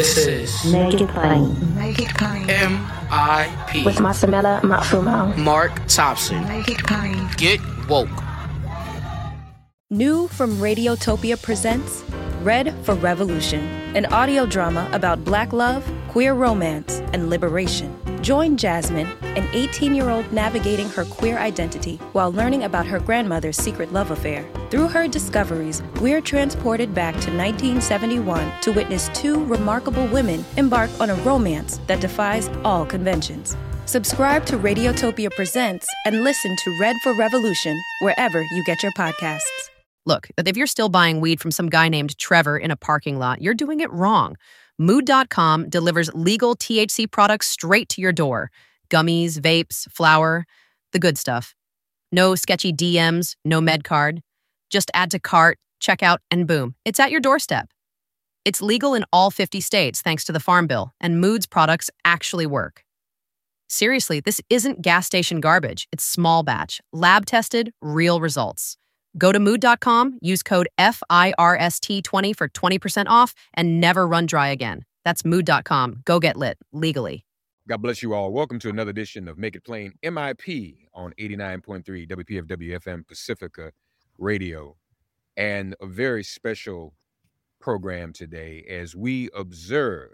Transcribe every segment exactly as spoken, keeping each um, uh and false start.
This is Make It Plain. Make It Plain. M I P With Masamela Matfumo. Mark Thompson. Make It Plain. Get woke. New from Radiotopia presents Red for Revolution, an audio drama about Black love, queer romance, and liberation. Join Jasmine, an eighteen-year-old navigating her queer identity while learning about her grandmother's secret love affair. Through her discoveries, we're transported back to nineteen seventy-one to witness two remarkable women embark on a romance that defies all conventions. Subscribe to Radiotopia Presents and listen to Red for Revolution wherever you get your podcasts. Look, if you're still buying weed from some guy named Trevor in a parking lot, you're doing it wrong. Mood dot com delivers legal T H C products straight to your door. Gummies, vapes, flour, the good stuff. No sketchy D Ms, no med card. Just add to cart, check out, and boom, it's at your doorstep. It's legal in all fifty states thanks to the Farm Bill, and Mood's products actually work. Seriously, this isn't gas station garbage. It's small batch, lab-tested, real results. Go to mood dot com, use code F I R S T twenty for twenty percent off, and never run dry again. That's mood dot com. Go get lit, legally. God bless you all. Welcome to another edition of Make It Plain M I P on eighty-nine point three W P F W F M Pacifica Radio. And a very special program today as we observe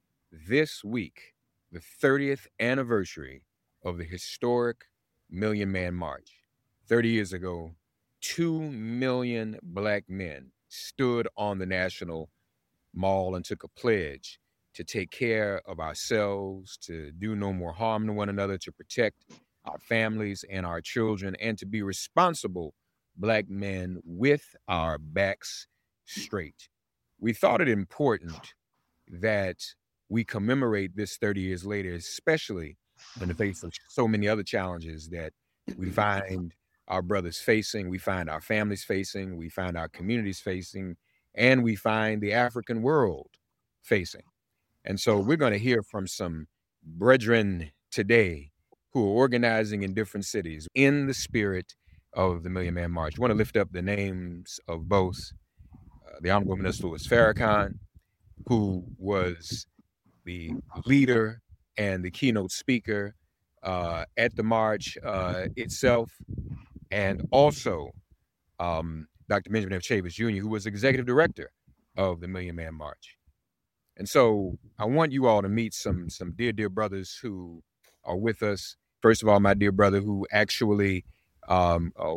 this week the thirtieth anniversary of the historic Million Man March. thirty years ago, Two million black men stood on the National Mall and took a pledge to take care of ourselves, to do no more harm to one another, to protect our families and our children, and to be responsible black men with our backs straight. We thought it important that we commemorate this thirty years later, especially in the face of so many other challenges that we find our brothers facing, we find our families facing, we find our communities facing, and we find the African world facing. And so we're going to hear from some brethren today who are organizing in different cities in the spirit of the Million Man March. I want to lift up the names of both uh, the Honorable Minister Louis Farrakhan, who was the leader and the keynote speaker uh, at the march uh, itself, and also um, Doctor Benjamin F. Chavis Junior, who was executive director of the Million Man March. And so I want you all to meet some some dear, dear brothers who are with us. First of all, my dear brother who actually um, uh,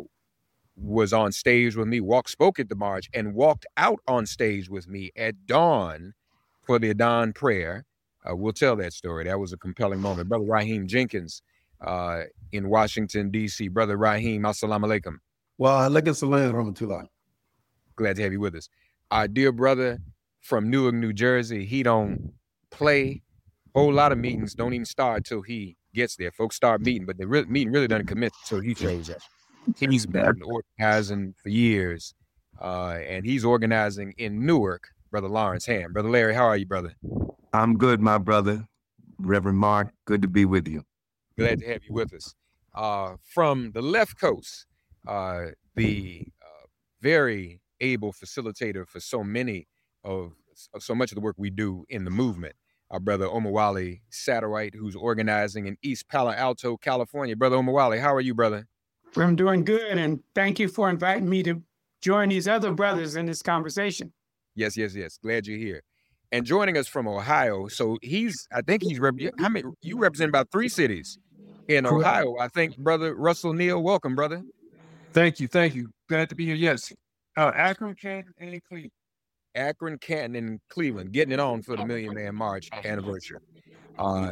was on stage with me, walked, spoke at the march, and walked out on stage with me at dawn for the dawn prayer. Uh, we'll tell that story. That was a compelling moment. Brother Raheem Jenkins, uh, in Washington, D C Brother Raheem, assalamu alaikum. Well, alaikum salam rahmatullah. Glad to have you with us. Our dear brother from Newark, New Jersey, he don't play. Whole lot of meetings don't even start till he gets there. Folks start meeting, but the re- meeting really doesn't commit until he shows up. He's been organizing for years, uh, and he's organizing in Newark, Brother Lawrence Ham. Brother Larry, how are you, brother? I'm good, my brother. Reverend Mark, good to be with you. Glad to have you with us. Uh, from the left coast, uh, the uh, very able facilitator for so many of, of so much of the work we do in the movement, our brother Omawale Satterwhite, who's organizing in East Palo Alto, California. Brother Omawale, how are you, brother? I'm doing good, and thank you for inviting me to join these other brothers in this conversation. Yes, yes, yes. Glad you're here. And joining us from Ohio, so he's, I think he's, rep- how many, you represent about three cities in Ohio, I think. Brother Russell Neal, welcome, brother. Thank you, thank you. Glad to be here, yes. Uh, Akron, Canton, and Cleveland. Akron, Canton, and Cleveland, getting it on for the Million Man March anniversary. Uh,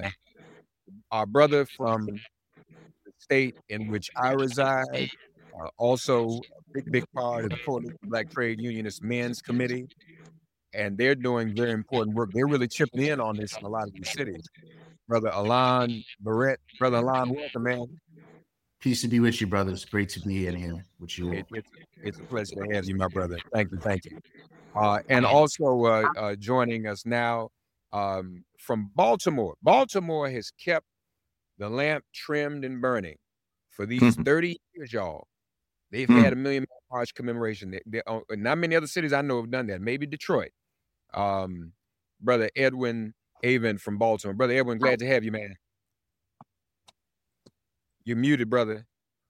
our brother from the state in which I reside, uh, also a big, big part of the Coalition of Black Trade Unionist Men's Committee, and they're doing very important work. They're really chipping in on this in a lot of these cities. Brother Alon Barrett. Brother Alon, welcome, man. Peace to be with you, brothers. Great to be in here with you. It, it's, it's a pleasure to have you, my brother. Thank you, thank you. Uh, and also uh, uh, joining us now um, from Baltimore. Baltimore has kept the lamp trimmed and burning for these thirty years, y'all. They've had a Million Man March commemoration. They, they, uh, not many other cities I know have done that. Maybe Detroit. Um, Brother Edwin Avon from Baltimore. Brother Edwin, glad to have you, man. You're muted, brother.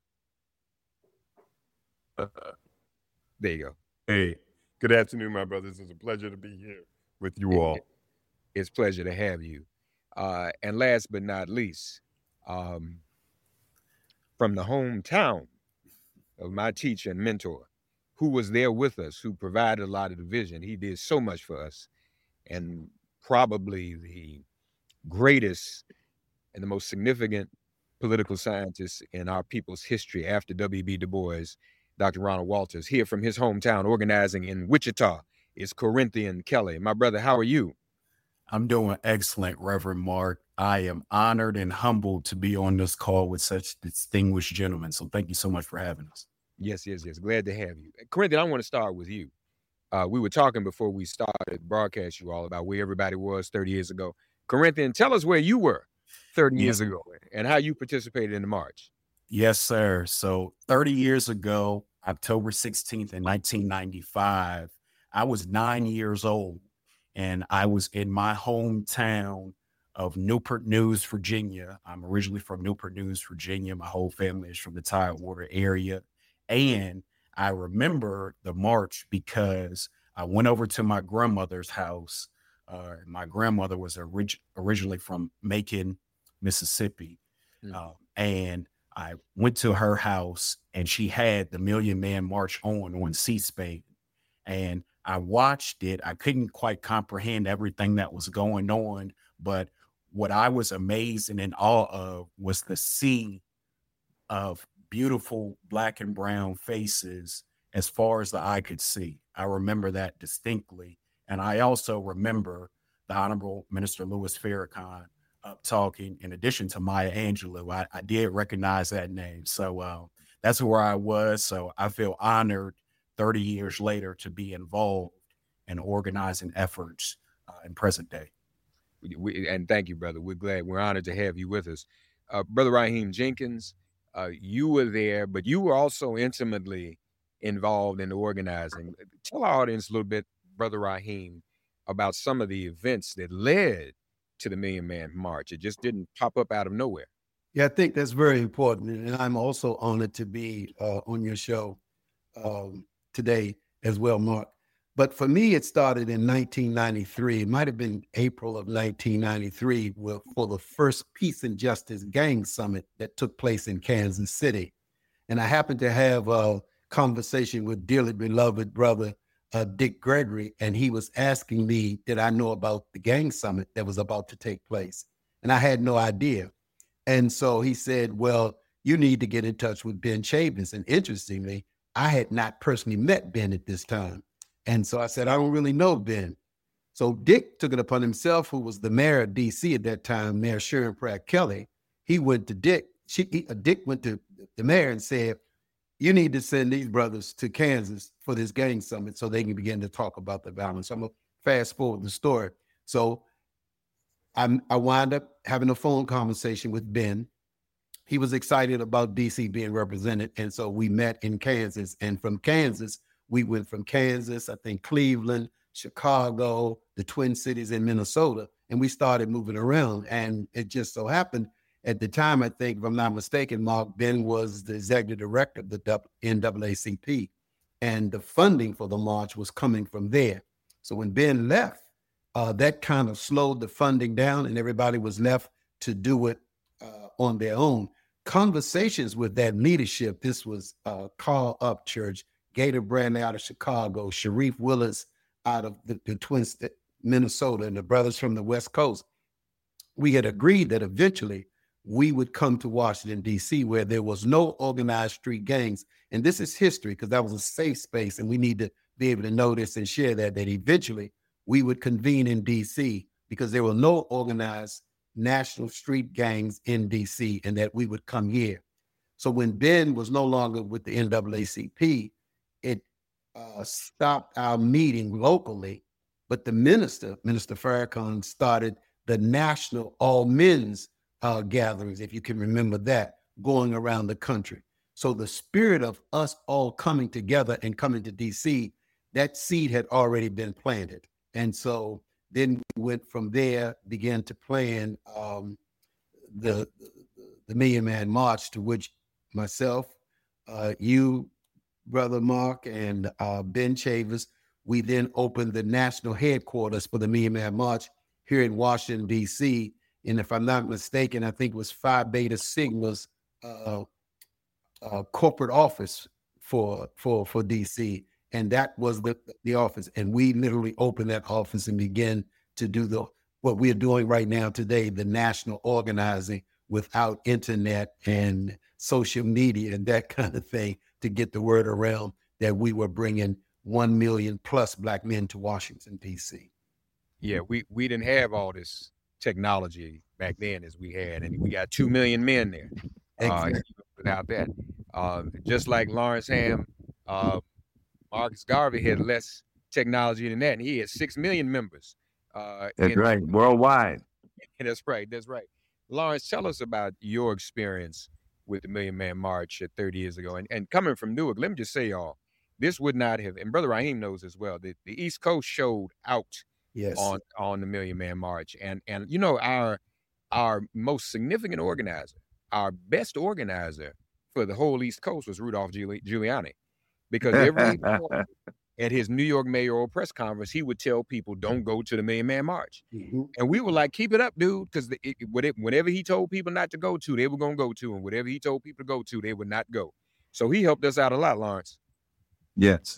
There you go. Hey, good afternoon, my brothers. It's a pleasure to be here with you all. It's a pleasure to have you. Uh, and last but not least, um, from the hometown of my teacher and mentor, who was there with us, who provided a lot of the vision. He did so much for us, and probably the greatest and the most significant political scientist in our people's history after W B Du Bois, Doctor Ronald Walters, here from his hometown, organizing in Wichita, is Corinthian Kelly. My brother, how are you? I'm doing excellent, Reverend Mark. I am honored and humbled to be on this call with such distinguished gentlemen. So thank you so much for having us. Yes, yes, yes. Glad to have you. Corinthian, I want to start with you. Uh, we were talking before we started broadcast you all about where everybody was thirty years ago. Corinthian, tell us where you were thirty years ago and how you participated in the march. Yes, sir. So thirty years ago, October sixteenth in nineteen ninety-five, I was nine years old. And I was in my hometown of Newport News, Virginia. I'm originally from Newport News, Virginia. My whole family is from the Tidewater area. And I remember the march because I went over to my grandmother's house. Uh, my grandmother was orig- originally from Macon, Mississippi. Mm. Uh, and I went to her house and she had the Million Man March on on C-SPAN. And I watched it. I couldn't quite comprehend everything that was going on, but what I was amazed and in awe of was the sea of beautiful black and brown faces as far as the eye could see. I remember that distinctly. And I also remember the Honorable Minister Louis Farrakhan up talking, in addition to Maya Angelou. I, I did recognize that name. So uh, that's where I was. So I feel honored thirty years later to be involved in organizing efforts uh, in present day. We, and thank you, brother. We're glad, we're honored to have you with us. Uh, Brother Raheem Jenkins, uh, you were there, but you were also intimately involved in the organizing. Tell our audience a little bit, Brother Raheem, about some of the events that led to the Million Man March. It just didn't pop up out of nowhere. Yeah, I think that's very important. And I'm also honored to be uh, on your show um, today as well, Mark. But for me, it started in nineteen ninety-three. It might have been April of nineteen ninety-three with, for the first Peace and Justice Gang Summit that took place in Kansas City. And I happened to have a conversation with dearly beloved brother uh, Dick Gregory, and he was asking me, did I know about the gang summit that was about to take place? And I had no idea. And so he said, well, you need to get in touch with Ben Chavis. And interestingly, I had not personally met Ben at this time. And so I said, I don't really know Ben. So Dick took it upon himself, who was the mayor of D C at that time, Mayor Sharon Pratt Kelly. He went to Dick. She, he, uh, Dick went to the mayor and said, you need to send these brothers to Kansas for this gang summit so they can begin to talk about the violence. I'm going to fast forward the story. So I, I wound up having a phone conversation with Ben. He was excited about D C being represented. And so we met in Kansas. And from Kansas, we went from Kansas, I think Cleveland, Chicago, the Twin Cities in Minnesota, and we started moving around. And it just so happened at the time, I think, if I'm not mistaken, Mark, Ben was the executive director of the N double A C P, and the funding for the march was coming from there. So when Ben left, uh, that kind of slowed the funding down, and everybody was left to do it uh, on their own. Conversations with that leadership, this was uh, Carl Upchurch, Gator Bradley out of Chicago, Sharif Willis out of the, the Twin Cities, Minnesota, and the brothers from the West Coast. We had agreed that eventually we would come to Washington, D C, where there was no organized street gangs. And this is history, because that was a safe space, and we need to be able to know this and share that, that eventually we would convene in D C because there were no organized national street gangs in D C, and that we would come here. So when Ben was no longer with the N double A C P, it uh, stopped our meeting locally, but the minister, Minister Farrakhan, started the national all men's uh, gatherings, if you can remember that, going around the country. So the spirit of us all coming together and coming to D C, that seed had already been planted. And so Then we went from there, began to plan um, the, the Million Man March, to which myself, uh, you, Brother Mark, and uh, Ben Chavis, we then opened the national headquarters for the Million Man March here in Washington, D C. And if I'm not mistaken, I think it was Phi Beta Sigma's uh, uh, corporate office for, for, for D C. And that was the, the office. And we literally opened that office and began to do the what we're doing right now today, the national organizing without internet and social media and that kind of thing, to get the word around that we were bringing one million plus Black men to Washington, D C. Yeah, we, we didn't have all this technology back then as we had, and we got two million men there. Exactly. Uh, without that, uh, just like Lawrence Ham, uh, Marcus Garvey had less technology than that, and he had six million members. Uh, That's in, right, worldwide. That's right, that's right. Lawrence, tell us about your experience with the Million Man March at thirty years ago. And, and coming from Newark, let me just say, y'all, this would not have, and Brother Raheem knows as well, that the East Coast showed out yes. on, on the Million Man March. And, and you know, our, our most significant organizer, our best organizer for the whole East Coast was Rudolph Giul- Giuliani. Because every at his New York mayoral press conference, he would tell people, don't go to the Million Man March. Mm-hmm. And we were like, keep it up, dude. Because whatever he told people not to go to, they were going to go to. And whatever he told people to go to, they would not go. So he helped us out a lot, Lawrence. Yes.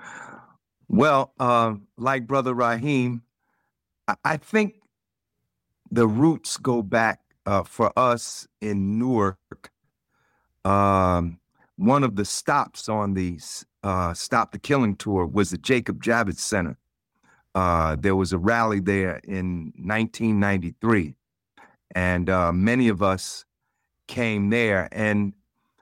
Well, uh, like Brother Raheem, I, I think the roots go back uh, for us in Newark. Um, one of the stops on the uh, Stop the Killing tour was the Jacob Javits Center. Uh, there was a rally there in nineteen ninety-three, and uh, many of us came there. And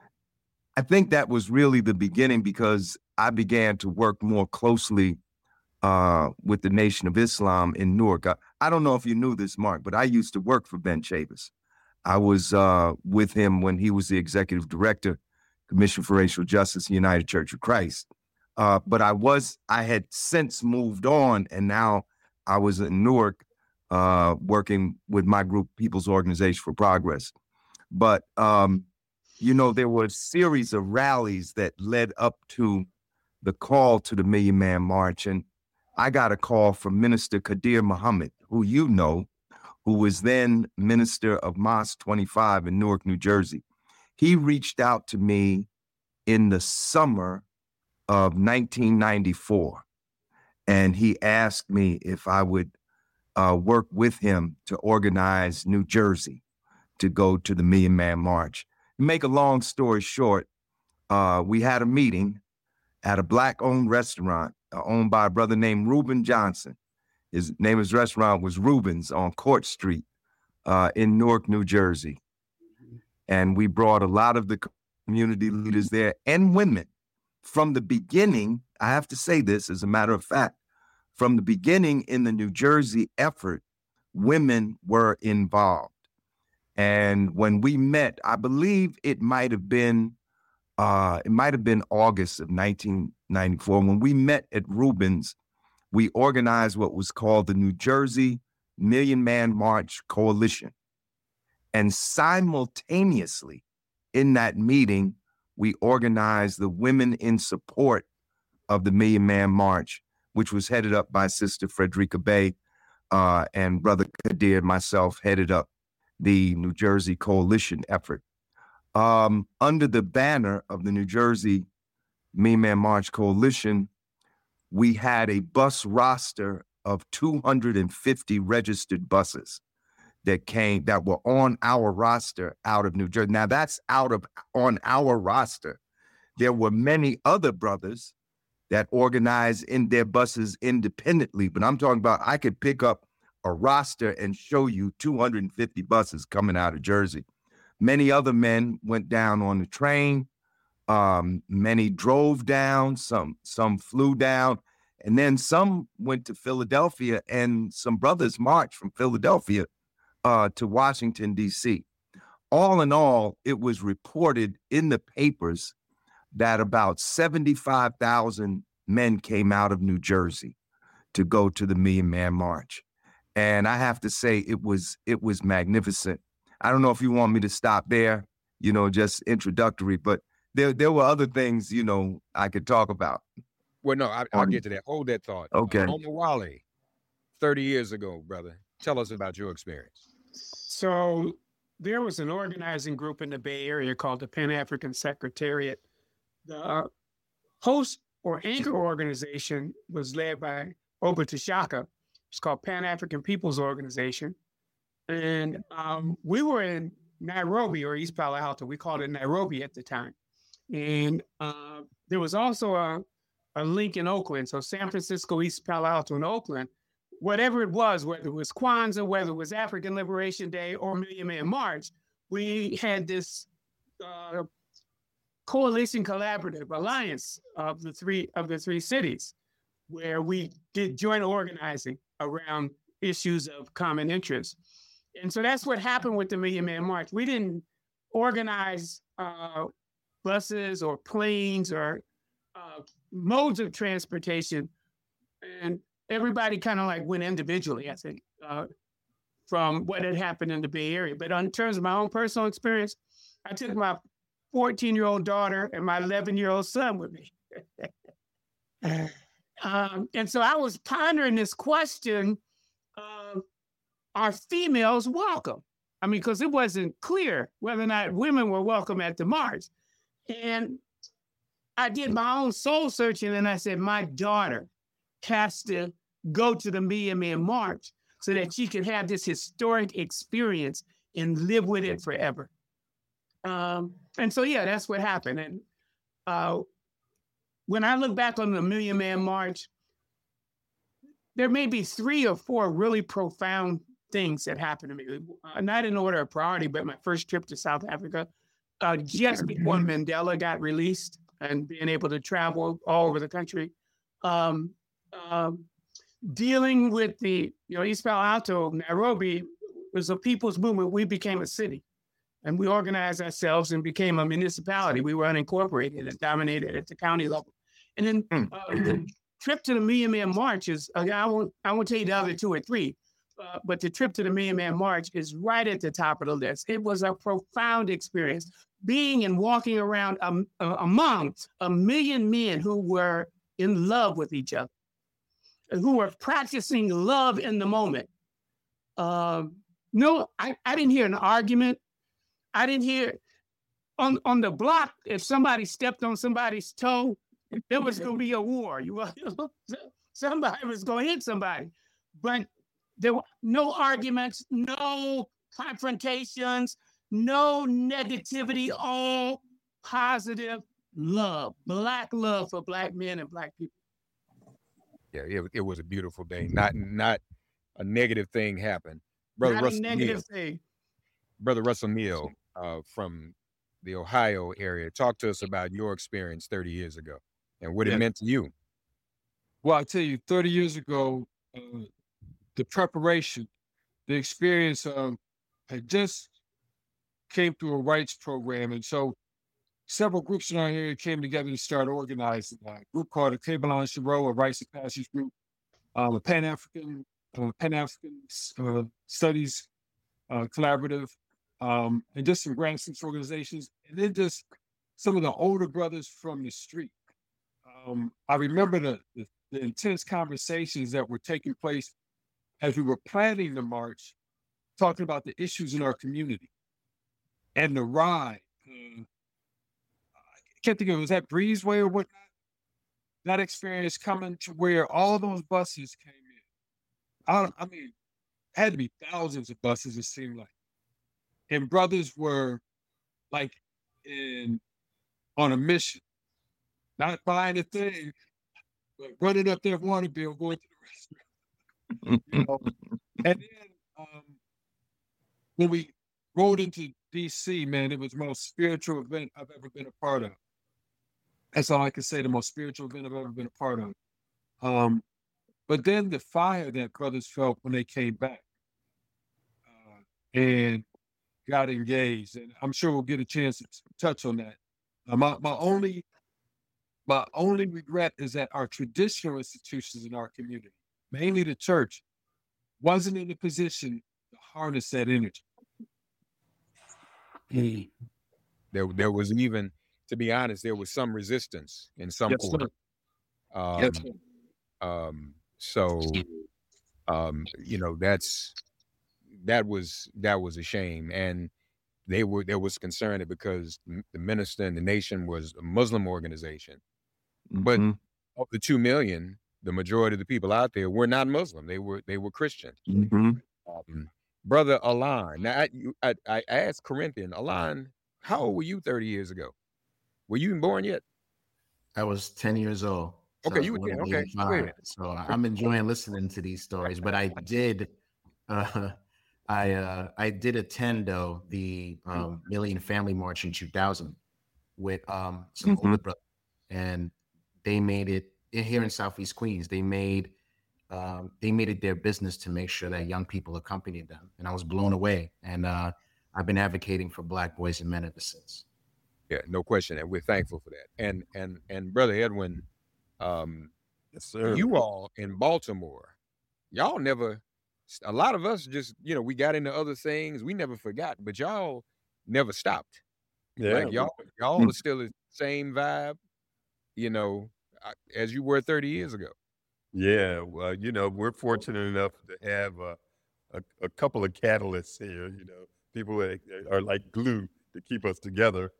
I think that was really the beginning, because I began to work more closely uh, with the Nation of Islam in Newark. I, I don't know if you knew this, Mark, but I used to work for Ben Chavis. I was uh, with him when he was the executive director, Commission for Racial Justice, United Church of Christ. Uh, but I was, I had since moved on, and now I was in Newark uh, working with my group, People's Organization for Progress. But, um, you know, there were a series of rallies that led up to the call to the Million Man March. And I got a call from Minister Qadir Muhammad, who you know, who was then Minister of Mosque twenty-five in Newark, New Jersey. He reached out to me in the summer of nineteen ninety-four, and he asked me if I would uh, work with him to organize New Jersey to go to the Million Man March. To make a long story short, uh, we had a meeting at a Black-owned restaurant uh, owned by a brother named Reuben Johnson. His name of his restaurant was Reuben's on Court Street uh, in Newark, New Jersey. And we brought a lot of the community leaders there and women. From the beginning, I have to say this as a matter of fact, from the beginning in the New Jersey effort, women were involved. And when we met, I believe it might have been, uh, it might have been August of nineteen ninety-four. When we met at Reuben's, we organized what was called the New Jersey Million Man March Coalition. And simultaneously in that meeting, we organized the Women in Support of the Million Man March, which was headed up by Sister Frederica Bay, uh, and Brother Qadir, myself, headed up the New Jersey Coalition effort. Um, under the banner of the New Jersey Million Man March Coalition, we had a bus roster of two hundred fifty registered buses that came, that were on our roster out of New Jersey. Now that's out of, on our roster. There were many other brothers that organized in their buses independently, but I'm talking about, I could pick up a roster and show you two hundred fifty buses coming out of Jersey. Many other men went down on the train. Um, many drove down, some, some flew down, and then some went to Philadelphia, and some brothers marched from Philadelphia Uh, to Washington, D C. All in all, it was reported in the papers that about seventy-five thousand men came out of New Jersey to go to the Million Man March. And I have to say it was it was magnificent. I don't know if you want me to stop there, you know, just introductory, but there there were other things, you know, I could talk about. Well, no, I, I'll get to that. Hold that thought. Okay. Uh, Omowale, thirty years ago, brother. Tell us about your experience. So there was an organizing group in the Bay Area called the Pan-African Secretariat. The uh, host or anchor organization was led by Obata Shaka. It's called Pan-African People's Organization. And um, we were in Nairobi or East Palo Alto. We called it Nairobi at the time. And uh, there was also a, a link in Oakland. So San Francisco, East Palo Alto, and Oakland. Whatever it was, whether it was Kwanzaa, whether it was African Liberation Day or Million Man March, we had this uh, coalition collaborative alliance of the three of the three cities where we did joint organizing around issues of common interest. And so that's what happened with the Million Man March. We didn't organize uh, buses or planes or uh, modes of transportation. And everybody kind of like went individually, I think, uh, from what had happened in the Bay Area. But in terms of my own personal experience, I took my fourteen-year-old daughter and my eleven-year-old son with me. um, and so I was pondering this question, uh, are females welcome? I mean, because it wasn't clear whether or not women were welcome at the march. And I did my own soul searching, and I said, my daughter has to go to the Million Man March so that she could have this historic experience and live with it forever. Um, and so, yeah, that's what happened. And uh, when I look back on the Million Man March, there may be three or four really profound things that happened to me. Uh, not in order of priority, but my first trip to South Africa, uh, just before Mandela got released and being able to travel all over the country. Um, um, dealing with the, you know, East Palo Alto, Nairobi was a people's movement. We became a city and we organized ourselves and became a municipality. We were unincorporated and dominated at the county level. And then uh, the trip to the Million Man March is, uh, I won't, I won't tell you the other two or three, uh, but the trip to the Million Man March is right at the top of the list. It was a profound experience, being and walking around um, uh, among a million men who were in love with each other, who were practicing love in the moment. Uh, no, I, I didn't hear an argument. I didn't hear on, on the block, if somebody stepped on somebody's toe, there was going to be a war. You somebody was going to hit somebody. But there were no arguments, no confrontations, no negativity, all positive love, Black love for Black men and Black people. Yeah, it, it was a beautiful day. Not not a negative thing happened. Brother Not Russell a negative Neal, thing. Brother Russell Neal uh, from the Ohio area, talk to us about your experience thirty years ago and what Yeah. it meant to you. Well, I tell you, thirty years ago, uh, the preparation, the experience, um, I just came through a rights program. And so several groups in our area came together to start organizing. A group called the Kabbalah Shiro, a rights and passage group, um, a Pan-African, uh, Pan-African uh, Studies uh, Collaborative, um, and just some grassroots organizations. And then just some of the older brothers from the street. Um, I remember the, the, the intense conversations that were taking place as we were planning the march, talking about the issues in our community and the ride. Uh, I can't think of it, was that Breezeway or whatnot? That experience coming to where all those buses came in. I, I mean, had to be thousands of buses, it seemed like. And brothers were like in on a mission. Not buying a thing, but running up their water bill, going to the restaurant. You know? And then um, when we rode into D C, man, it was the most spiritual event I've ever been a part of. That's all I can say, the most spiritual event I've ever been a part of. Um, but then the fire that brothers felt when they came back uh, and got engaged, and I'm sure we'll get a chance to touch on that. Uh, my, my only My only regret is that our traditional institutions in our community, mainly the church, wasn't in a position to harness that energy. Mm. There, there was even, to be honest, there was some resistance in some Yes, sir. quarters. Um, Yes, sir. um, so, um, you know, that's that was that was a shame, and they were there was concern because m- the minister in the nation was a Muslim organization, but Mhm. of the two million, the majority of the people out there were not Muslim; they were they were Christian. Mhm. Um, Brother Alon, now I, you, I I asked Corinthian, Alon, how old were you thirty years ago? Were you even born yet? I was ten years old. So Okay, I was you were born ten. in Okay, wait a eighty-five. minute. So I- I'm enjoying listening to these stories. But I did, uh, I uh, I did attend though the um, Million Family March in two thousand with um, some older Mhm. brothers, and they made it in- here in Southeast Queens. They made um, they made it their business to make sure that young people accompanied them, and I was blown away. And uh, I've been advocating for Black boys and men ever since. Yeah, no question, and we're thankful for that. And and and Brother Edwin, um, Yes, sir. you all in Baltimore, y'all never. A lot of us just, you know, we got into other things. We never forgot, but y'all never stopped. Yeah. Like we- y'all, y'all are still the same vibe, you know, uh, as you were thirty years ago. Yeah. Well, you know, we're fortunate enough to have a, a, a couple of catalysts here, you know, people that are like glue to keep us together.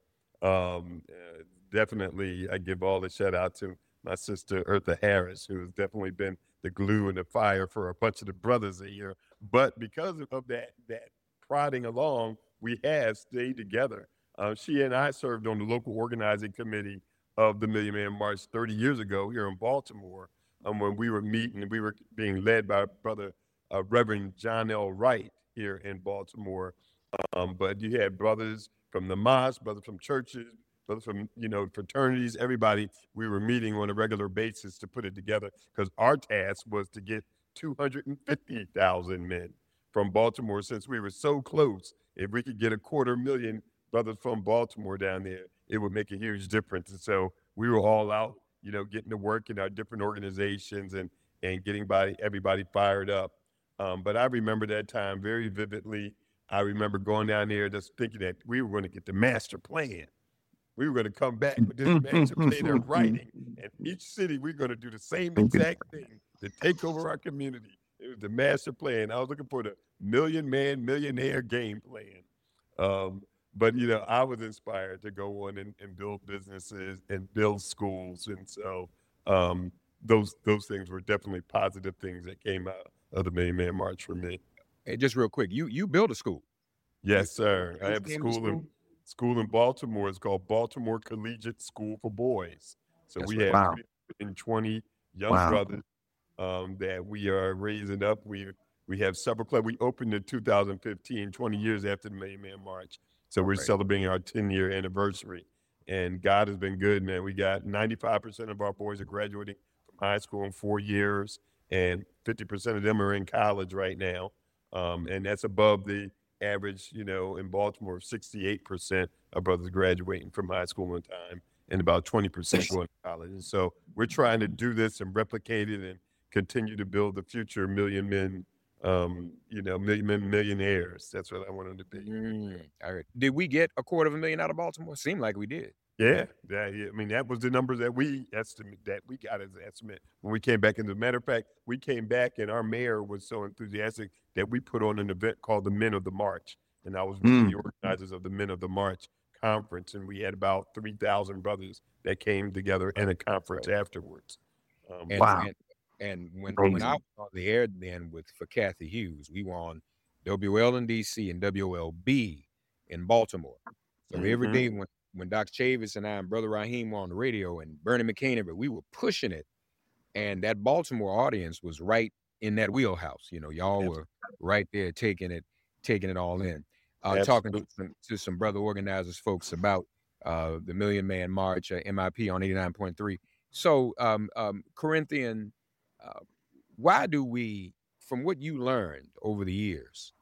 Um, uh, definitely, I give all the shout out to my sister, Eartha Harris, who has definitely been the glue and the fire for a bunch of the brothers here. But because of that, that prodding along, we have stayed together. Uh, she and I served on the local organizing committee of the Million Man March thirty years ago here in Baltimore. Um, when we were meeting, we were being led by brother uh, Reverend John L. Wright here in Baltimore. Um, but you had brothers from the mosque, brothers from churches, brothers from, you know, fraternities, everybody. We were meeting on a regular basis to put it together because our task was to get two hundred fifty thousand men from Baltimore. Since we were so close, if we could get a quarter million brothers from Baltimore down there, it would make a huge difference. And so we were all out, you know, getting to work in our different organizations and and getting body, everybody fired up. Um, but I remember that time very vividly. I remember going down there just thinking that we were going to get the master plan. We were going to come back with this master plan in writing. And each city, we're going to do the same exact thing to take over our community. It was the master plan. I was looking for the million man, millionaire game plan. Um, but, you know, I was inspired to go on and, and build businesses and build schools. And so um, those those things were definitely positive things that came out of the Million Man March for me. Hey, just real quick, you you built a school. Yes, sir. I What's have a the name of the school in school? school in Baltimore. It's called Baltimore Collegiate School for Boys. So That's we right. have Wow. three hundred twenty young Wow. brothers um, that we are raising up. We we have several clubs. We opened in two thousand fifteen, twenty years after the Million Man March. So we're Right. celebrating our ten-year anniversary. And God has been good, man. We got ninety-five percent of our boys are graduating from high school in four years, and fifty percent of them are in college right now. Um, and that's above the average, you know, in Baltimore, sixty-eight percent of brothers graduating from high school on time and about twenty percent going to college. And so we're trying to do this and replicate it and continue to build the future million men, um, you know, million men millionaires. That's what I want them to be. Mm, all right. Did we get a quarter of a million out of Baltimore? Seemed like we did. Yeah, that, yeah, I mean, that was the numbers that we estimate that we got as an estimate when we came back. And as a matter of fact, we came back and our mayor was so enthusiastic that we put on an event called the Men of the March. And I was one of Mm. the organizers of the Men of the March conference. And we had about three thousand brothers that came together in a conference afterwards. Um, And, Wow. and and when when I Amazing. was on the air then with for Kathy Hughes, we were on W L in D C and W L B in Baltimore. So every Mhm. day when when Doctor Chavis and I and Brother Raheem were on the radio and Bernie McCain, we were pushing it, and that Baltimore audience was right in that wheelhouse. You know, y'all were right there taking it, taking it all in. Uh, talking to Absolutely. some, to some brother organizers, folks, about uh, the Million Man March, uh, M I P on eighty-nine point three. So, um, um, Corinthian, uh, why do we, from what you learned over the years,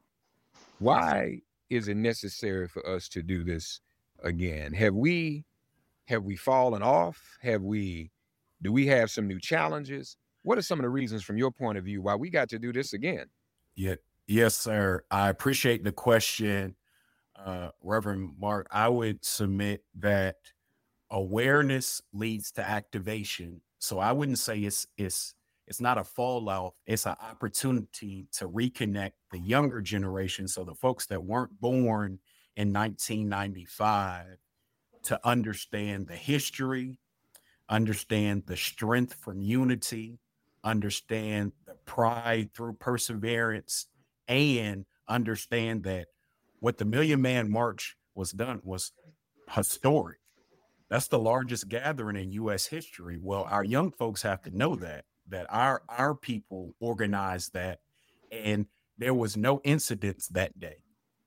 why is it necessary for us to do this again? Have we have we fallen off? Have we do we have some new challenges? What are some of the reasons from your point of view why we got to do this again? Yeah, yes, sir. I appreciate the question, uh, Reverend Mark. I would submit that awareness leads to activation. So I wouldn't say it's it's it's not a fall off. It's an opportunity to reconnect the younger generation. So the folks that weren't born in nineteen ninety-five to understand the history, understand the strength from unity, understand the pride through perseverance, and understand that what the Million Man March was done was historic. That's the largest gathering in U S history. Well, our young folks have to know that, that our, our people organized that, and there was no incidents that day.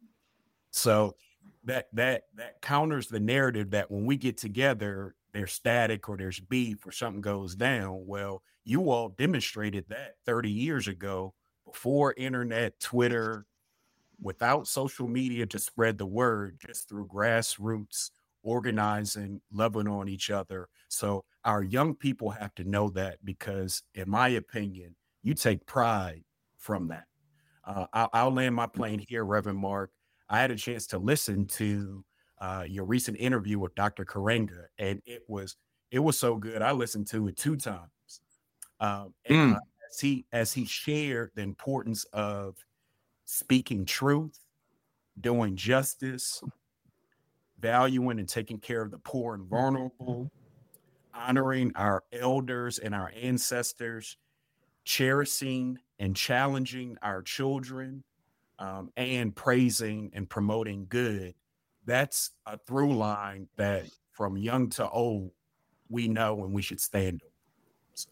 So that, that, that counters the narrative that when we get together, there's static or there's beef or something goes down. Well, you all demonstrated that thirty years ago, before internet, Twitter, without social media to spread the word, just through grassroots organizing, loving on each other. So our young people have to know that, because in my opinion, you take pride from that. Uh, I'll, I'll land my plane here, Reverend Mark. I had a chance to listen to uh, your recent interview with Doctor Karenga, and it was it was so good. I listened to it two times. Um, and, uh, as he as he shared the importance of speaking truth, doing justice, valuing and taking care of the poor and vulnerable, honoring our elders and our ancestors, cherishing and challenging our children, um, and praising and promoting good. That's a through line that from young to old, we know and we should stand on. So.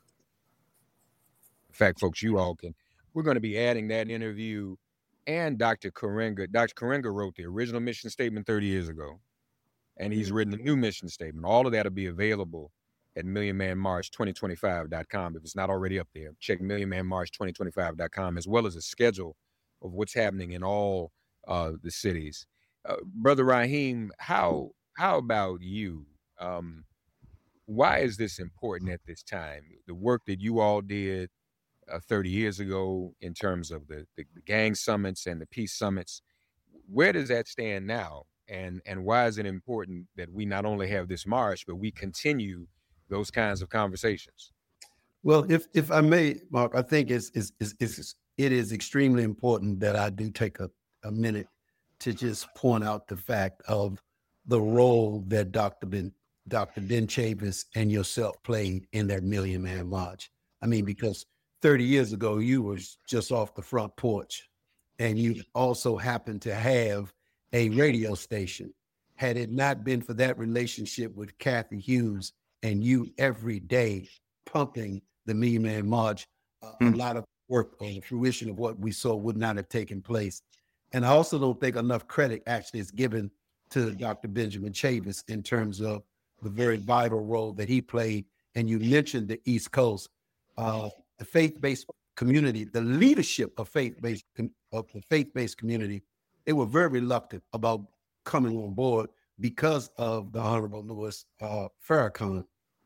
In fact, folks, you all can, we're going to be adding that interview and Doctor Karenga. Doctor Karenga wrote the original mission statement thirty years ago, and he's written a new mission statement. All of that will be available at million man march twenty twenty-five dot com. If it's not already up there, check million man march twenty twenty-five dot com, as well as a schedule of what's happening in all uh, the cities. Uh, Brother Raheem, how how about you? Um, why is this important at this time? The work that you all did uh, thirty years ago in terms of the, the, the gang summits and the peace summits, where does that stand now? And and why is it important that we not only have this march, but we continue those kinds of conversations? Well, if if I may, Mark, I think it's, it's, it's, it's, it is extremely important that I do take a, a minute to just point out the fact of the role that Doctor Ben, Doctor Ben Chavis and yourself played in that Million Man March. I mean, because thirty years ago, you was just off the front porch, and you also happened to have a radio station. Had it not been for that relationship with Kathy Hughes and you every day pumping the Million Man March, uh, mm. a lot of work on the fruition of what we saw would not have taken place. And I also don't think enough credit actually is given to Doctor Benjamin Chavis in terms of the very vital role that he played. And you mentioned the East Coast, uh, the faith-based community, the leadership of faith-based of the faith-based community. They were very reluctant about coming on board because of the Honorable Louis uh, Farrakhan.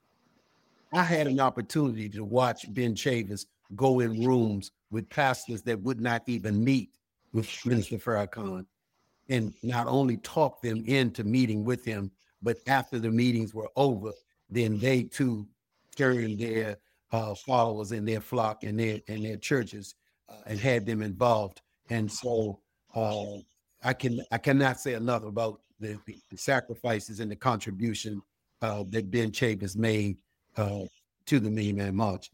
I had an opportunity to watch Ben Chavis go in rooms with pastors that would not even meet with Minister Farrakhan, and not only talk them into meeting with him, but after the meetings were over, then they too turned their uh, followers in their flock and their and their churches uh, and had them involved. And so uh, I can I cannot say enough about the, the sacrifices and the contribution uh, that Ben Chavis made uh, to the Million Man March.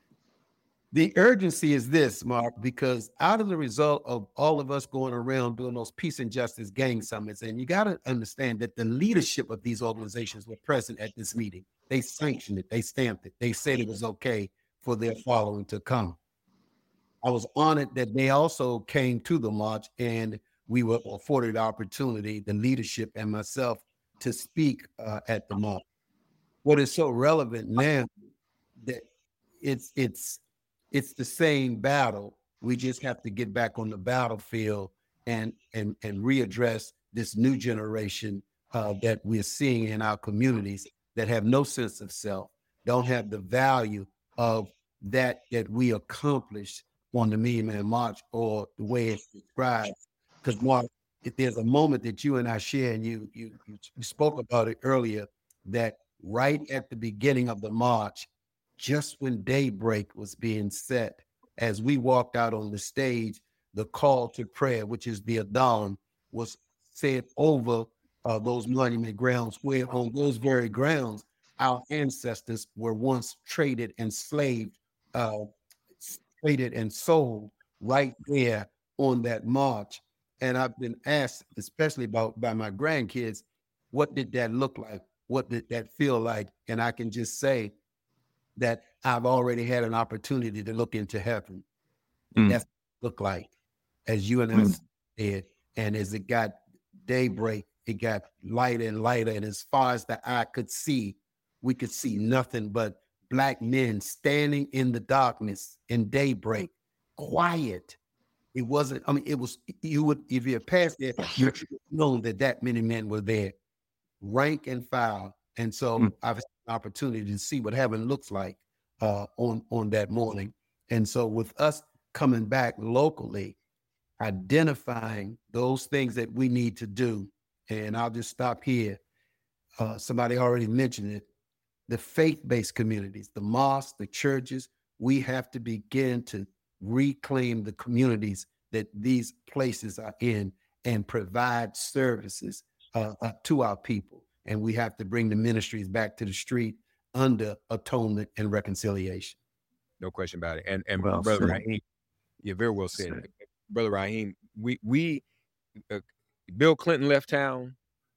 The urgency is this, Mark, because out of the result of all of us going around doing those peace and justice gang summits, and you got to understand that the leadership of these organizations were present at this meeting. They sanctioned it, they stamped it, they said it was okay for their following to come. I was honored that they also came to the march, and we were afforded the opportunity, the leadership and myself, to speak uh, at the march. What is so relevant now that it's it's it's the same battle. We just have to get back on the battlefield and and and readdress this new generation uh, that we're seeing in our communities that have no sense of self, don't have the value of that that we accomplished on the Million Man March or the way it's described. Because Mark, if there's a moment that you and I share, and you, you you spoke about it earlier, that right at the beginning of the march, just when daybreak was being set, as we walked out on the stage, the call to prayer, which is the Adhan, was said over uh, those monument grounds, where on those very grounds, our ancestors were once traded, enslaved, uh, traded and sold right there on that march. And I've been asked, especially about by my grandkids, what did that look like? What did that feel like? And I can just say that I've already had an opportunity to look into heaven. Mm. That's what it looked like, as you and I mm. said. And as it got daybreak, it got lighter and lighter. And as far as the eye could see, we could see nothing but Black men standing in the darkness in daybreak, quiet. It wasn't, I mean, it was, you would, if you had passed there, you would know that that many men were there, rank and file. And so mm. I've had an opportunity to see what heaven looks like uh, on, on that morning. And so with us coming back locally, identifying those things that we need to do, and I'll just stop here. Uh, somebody already mentioned it. The faith-based communities, the mosques, the churches, we have to begin to reclaim the communities that these places are in and provide services uh, uh, to our people. And we have to bring the ministries back to the street under atonement and reconciliation. No question about it. And and well Brother said. Raheem, you're very well said. said. Brother Raheem, we, we uh, Bill Clinton left town.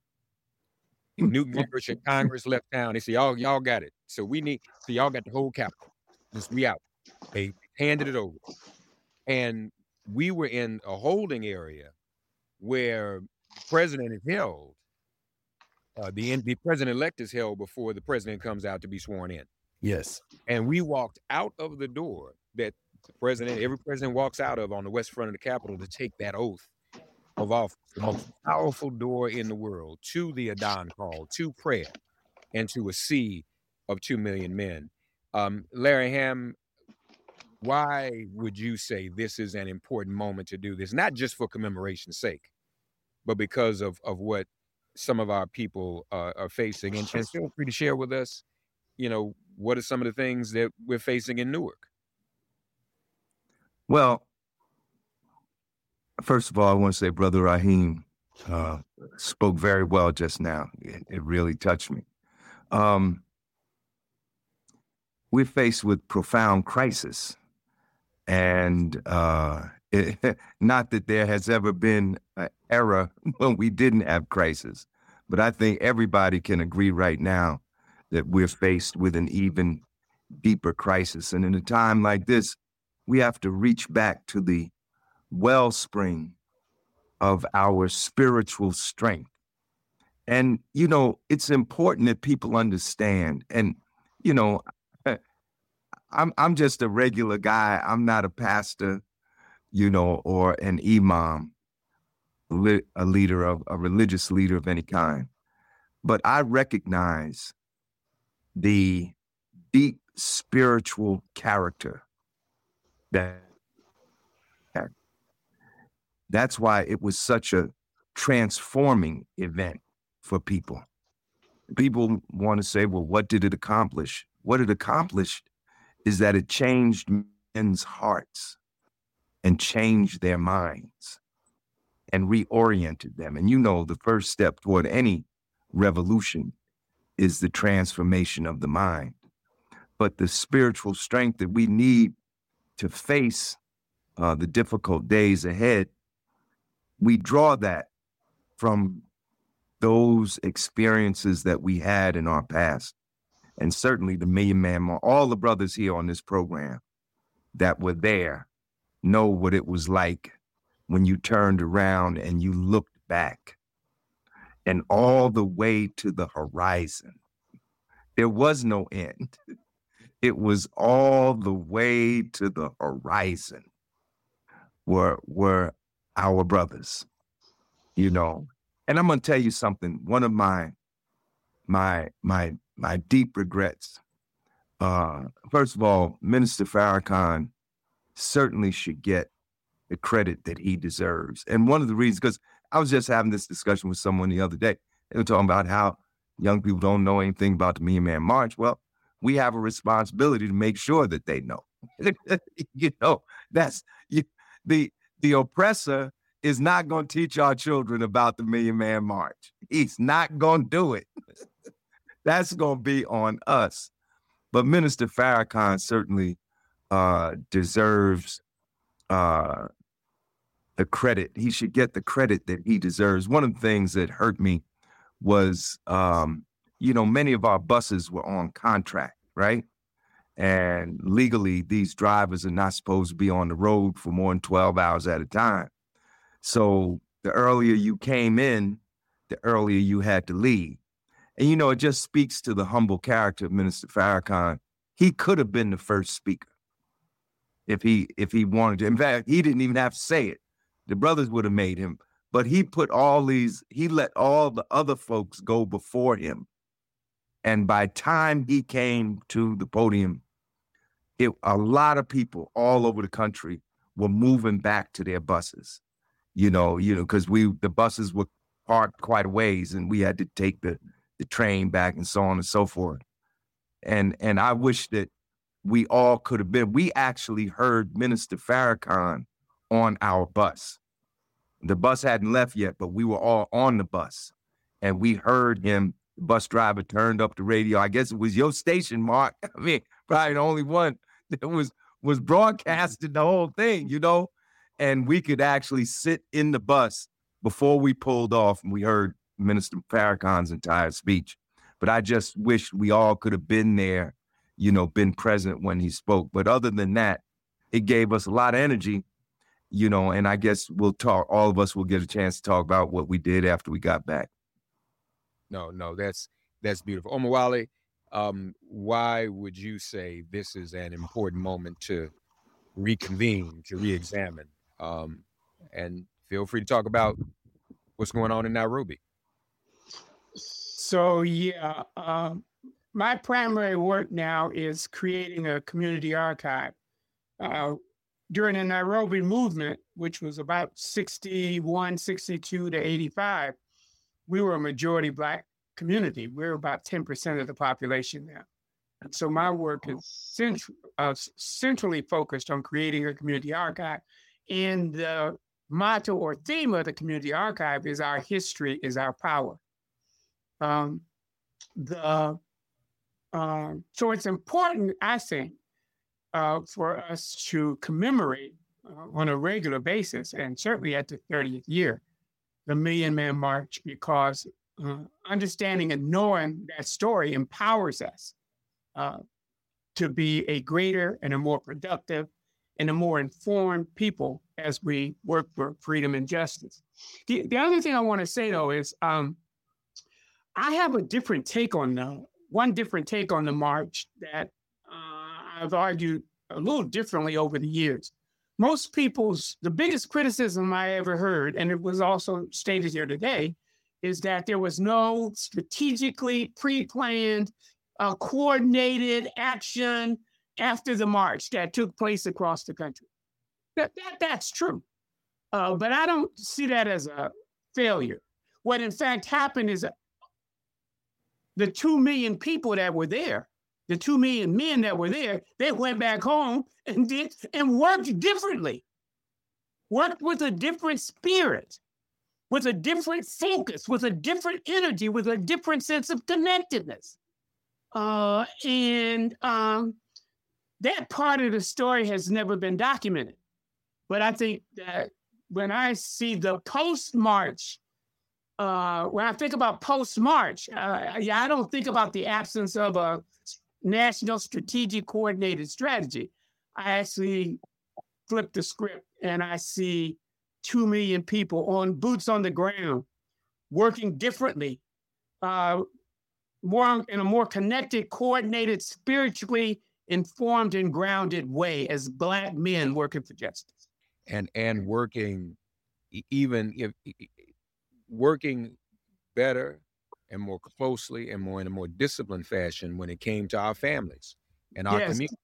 Newt Gingrich and Congress left town. They say, y'all, y'all got it. So we need, so y'all got the whole capital. Just we out. They handed it over. And we were in a holding area where the president is held. Uh, the, the president-elect is held before the president comes out to be sworn in. Yes. And we walked out of the door that the president, every president walks out of on the west front of the Capitol to take that oath of office, the most powerful door in the world, to the Adhan call, to prayer, and to a sea of two million men. Um, Larry Hamm, why would you say this is an important moment to do this? Not just for commemoration's sake, but because of, of what some of our people uh, are facing. And, and feel free to share with us, you know, what are some of the things that we're facing in Newark? Well, first of all, I want to say Brother Raheem uh, spoke very well just now. It, it really touched me. Um, we're faced with profound crisis. And uh, it, not that there has ever been an era when we didn't have crisis, but I think everybody can agree right now that we're faced with an even deeper crisis. And in a time like this, we have to reach back to the wellspring of our spiritual strength. And, you know, it's important that people understand. And, you know, I'm I'm just a regular guy. I'm not a pastor, you know, or an imam, a leader of a religious leader of any kind. But I recognize the deep spiritual character that that's why it was such a transforming event for people. People want to say, well, what did it accomplish? What it accomplished is that it changed men's hearts and changed their minds and reoriented them. And you know, the first step toward any revolution is the transformation of the mind. But the spiritual strength that we need to face uh, the difficult days ahead, we draw that from those experiences that we had in our past. And certainly the Million Man March, all the brothers here on this program that were there know what it was like when you turned around and you looked back and all the way to the horizon. There was no end. It was all the way to the horizon were, were our brothers, you know. And I'm going to tell you something. One of my, my, my, my deep regrets, uh, first of all, Minister Farrakhan certainly should get the credit that he deserves. And one of the reasons, because I was just having this discussion with someone the other day. They were talking about how young people don't know anything about the Million Man March. Well, we have a responsibility to make sure that they know. You know, that's you, the the oppressor is not going to teach our children about the Million Man March. He's not going to do it. That's going to be on us. But Minister Farrakhan certainly uh, deserves uh, the credit. He should get the credit that he deserves. One of the things that hurt me was, um, you know, many of our buses were on contract, right? And legally, these drivers are not supposed to be on the road for more than twelve hours at a time. So the earlier you came in, the earlier you had to leave. And, you know, it just speaks to the humble character of Minister Farrakhan. He could have been the first speaker if he if he wanted to. In fact, he didn't even have to say it. The brothers would have made him. But he put all these, he let all the other folks go before him. And by time he came to the podium, it, a lot of people all over the country were moving back to their buses. You know, you know, because we the buses were parked quite a ways, and we had to take the the train back and so on and so forth. And and I wish that we all could have been. We actually heard Minister Farrakhan on our bus. The bus hadn't left yet, but we were all on the bus, and we heard him. The bus driver turned up the radio. I guess it was your station, Mark. I mean, probably the only one that was was broadcasting the whole thing, you know. And we could actually sit in the bus before we pulled off, and we heard Minister Farrakhan's entire speech. But I just wish we all could have been there, you know, been present when he spoke. But other than that, it gave us a lot of energy, you know, and I guess we'll talk, all of us will get a chance to talk about what we did after we got back. No, no, that's that's beautiful. Omowale, um, why would you say this is an important moment to reconvene, to re-examine? Um, and feel free to talk about what's going on in Nairobi. So, yeah, um, my primary work now is creating a community archive. Uh, during the Nairobi movement, which was about sixty-one, sixty-two to eighty-five, we were a majority Black community. We're about ten percent of the population now. And so my work is central, uh, centrally focused on creating a community archive. And the motto or theme of the community archive is our history is our power. Um, the uh, so it's important, I think, uh, for us to commemorate uh, on a regular basis, and certainly at the thirtieth year, the Million Man March, because uh, understanding and knowing that story empowers us uh, to be a greater and a more productive and a more informed people as we work for freedom and justice. The, the other thing I want to say, though, is um, I have a different take on the, one different take on the march that uh, I've argued a little differently over the years. Most people's, the biggest criticism I ever heard, and it was also stated here today, is that there was no strategically pre-planned, uh, coordinated action after the march that took place across the country. That, that that's true. Uh, but I don't see that as a failure. What in fact happened is uh, the two million people that were there, the two million men that were there, they went back home and did and worked differently, worked with a different spirit, with a different focus, with a different energy, with a different sense of connectedness. Uh, and um, that part of the story has never been documented. But I think that when I see the post-march, uh, when I think about post-march, uh, I don't think about the absence of a national strategic coordinated strategy. I actually flip the script and I see two million people on boots on the ground, working differently, uh, more in a more connected, coordinated, spiritually informed and grounded way as Black men working for justice. And and working even if working better and more closely and more in a more disciplined fashion when it came to our families and our Yes. communities.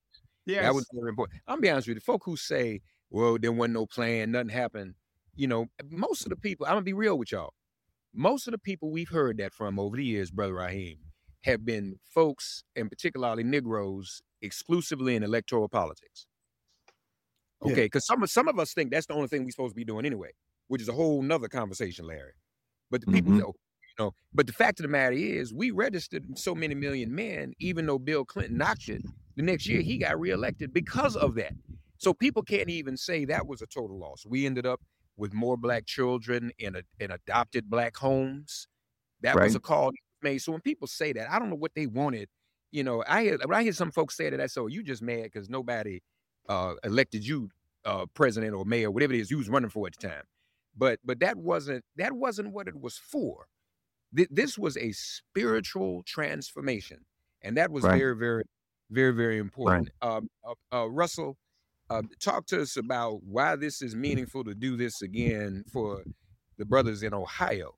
Yes. That was very important. I'm be honest with you. Folk who say, well, there wasn't no plan, nothing happened. You know, most of the people, I'm gonna be real with y'all. Most of the people we've heard that from over the years, Brother Raheem, have been folks, and particularly Negroes, exclusively in electoral politics. Okay, because some of some of us think that's the only thing we're supposed to be doing anyway, which is a whole nother conversation, Larry. But the people Mhm. know, you know, but the fact of the matter is we registered so many million men, even though Bill Clinton notched it, the next year he got reelected because of that. So people can't even say that was a total loss. We ended up with more black children in a, in adopted black homes. That was a Right. call made. So when people say that, I don't know what they wanted. You know, I hear when I hear some folks say that, I say, "Oh, you just mad because nobody uh, elected you uh, president or mayor, whatever it is you was running for at the time." But but that wasn't that wasn't what it was for. Th- this was a spiritual transformation, and that was Right. very very very very Right. important. Um, uh, uh, Russell, uh, talk to us about why this is meaningful to do this again for the brothers in Ohio.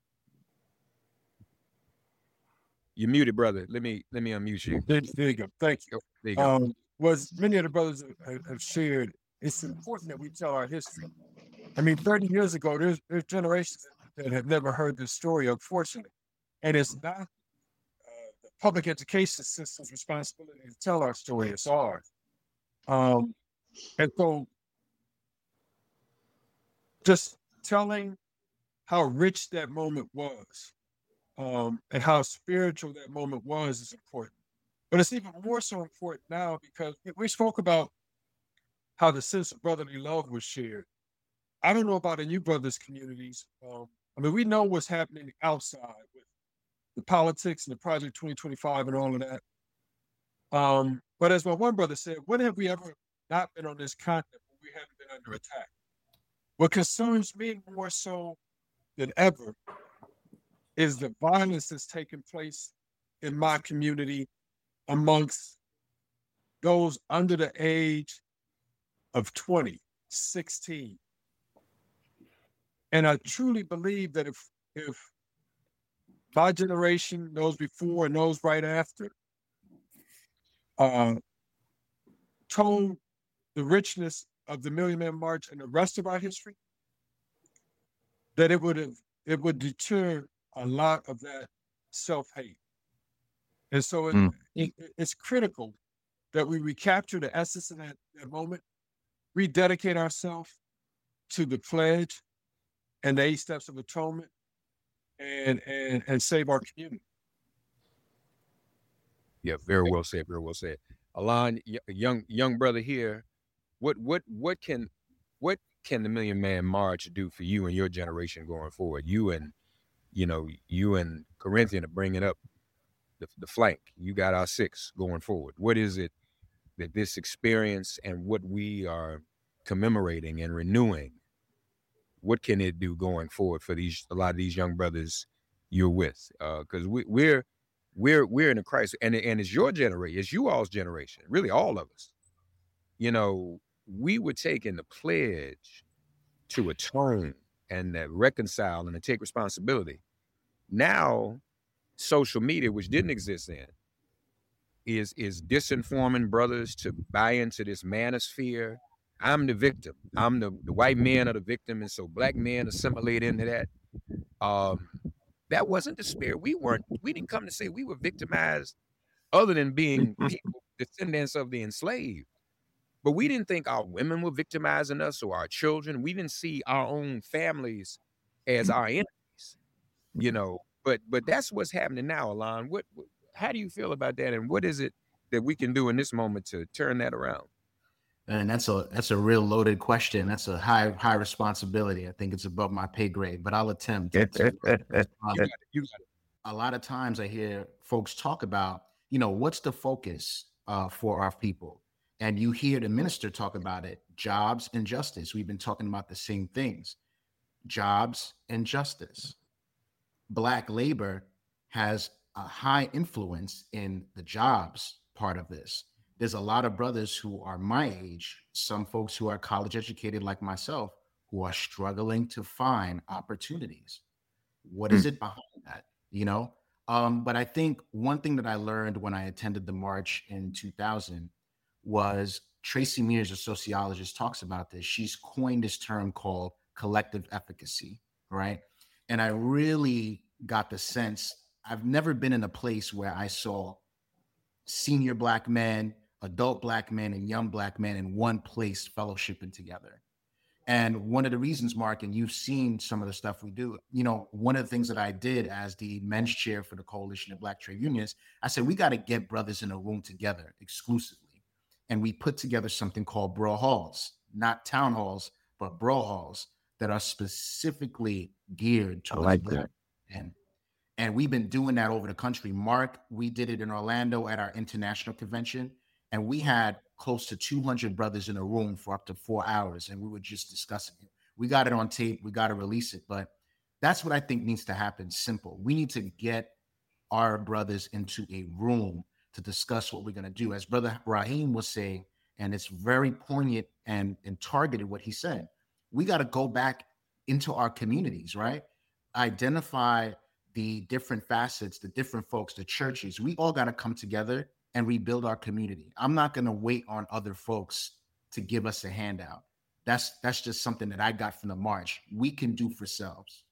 You're muted, brother. Let me let me unmute you. There, there you go. Thank you. Oh, there you go. Um, was many of the brothers have, have shared, it's important that we tell our history. I mean, thirty years ago, there's, there's generations that have never heard this story, unfortunately. And it's not uh, the public education system's responsibility to tell our story, it's ours. Um, and so just telling how rich that moment was um, and how spiritual that moment was is important. But it's even more so important now because we- we spoke about how the sense of brotherly love was shared. I don't know about in you brothers' communities. Um, I mean, we know what's happening outside with the politics and the Project twenty twenty-five and all of that. Um, but as my one brother said, when have we ever not been on this continent where we haven't been under attack? What concerns me more so than ever is the violence that's taking place in my community amongst those under the age of twenty, sixteen. And I truly believe that if if my generation, those before and those right after, uh, told the richness of the Million Man March and the rest of our history, that it would have it would deter a lot of that self-hate. And so it, Mm. it, it's critical that we recapture the essence of that, that moment, rededicate ourselves to the pledge and the eight steps of atonement, and and and save our community. Yeah, very well said. Very well said. Alon, y- young young brother here, what what what can what can the Million Man March do for you and your generation going forward? You and you know you and Corinthian are bringing up the, the flank. You got our six going forward. What is it that this experience and what we are commemorating and renewing? What can it do going forward for these a lot of these young brothers you're with? Because uh, we, we're we're we're in a crisis, and and it's your generation, it's you all's generation, really all of us. You know, we were taking the pledge to atone and uh, reconcile and to take responsibility. Now, social media, which didn't exist then, is is disinforming brothers to buy into this manosphere. I'm the victim. I'm the, the white men are the victim, and so black men assimilate into that. Um, that wasn't the spirit. We weren't. We didn't come to say we were victimized, other than being people, descendants of the enslaved. But we didn't think our women were victimizing us or our children. We didn't see our own families as our enemies, you know. But but that's what's happening now, Alon. What, what how do you feel about that, and what is it that we can do in this moment to turn that around? And that's a that's a real loaded question. That's a high high responsibility. I think it's above my pay grade, but I'll attempt. To, You got it, you got it. A lot of times I hear folks talk about, you know, what's the focus uh, for our people? And you hear the minister talk about it, jobs and justice. We've been talking about the same things, jobs and justice. Black labor has a high influence in the jobs part of this. There's a lot of brothers who are my age, some folks who are college educated like myself, who are struggling to find opportunities. What is it behind that? You know? Um, but I think one thing that I learned when I attended the march in two thousand was Tracy Mears, a sociologist, talks about this. She's coined this term called collective efficacy, right? And I really got the sense, I've never been in a place where I saw senior Black men, adult Black men, and young Black men in one place fellowshipping together. And one of the reasons, Mark, and you've seen some of the stuff we do, you know, one of the things that I did as the men's chair for the Coalition of Black Trade Unions, I said, we got to get brothers in a room together exclusively. And we put together something called Bro Halls, not town halls, but Bro Halls that are specifically geared towards like Black men. And we've been doing that over the country. Mark, we did it in Orlando at our international convention, and we had close to two hundred brothers in a room for up to four hours, and we were just discussing it. We got it on tape. We got to release it. But that's what I think needs to happen. Simple. We need to get our brothers into a room to discuss what we're going to do. As Brother Raheem was saying, and it's very poignant and, and targeted what he said, we got to go back into our communities, right? Identify the different facets, the different folks, the churches. We all got to come together and rebuild our community. I'm not going to wait on other folks to give us a handout. That's that's just something that I got from the march. We can do for selves.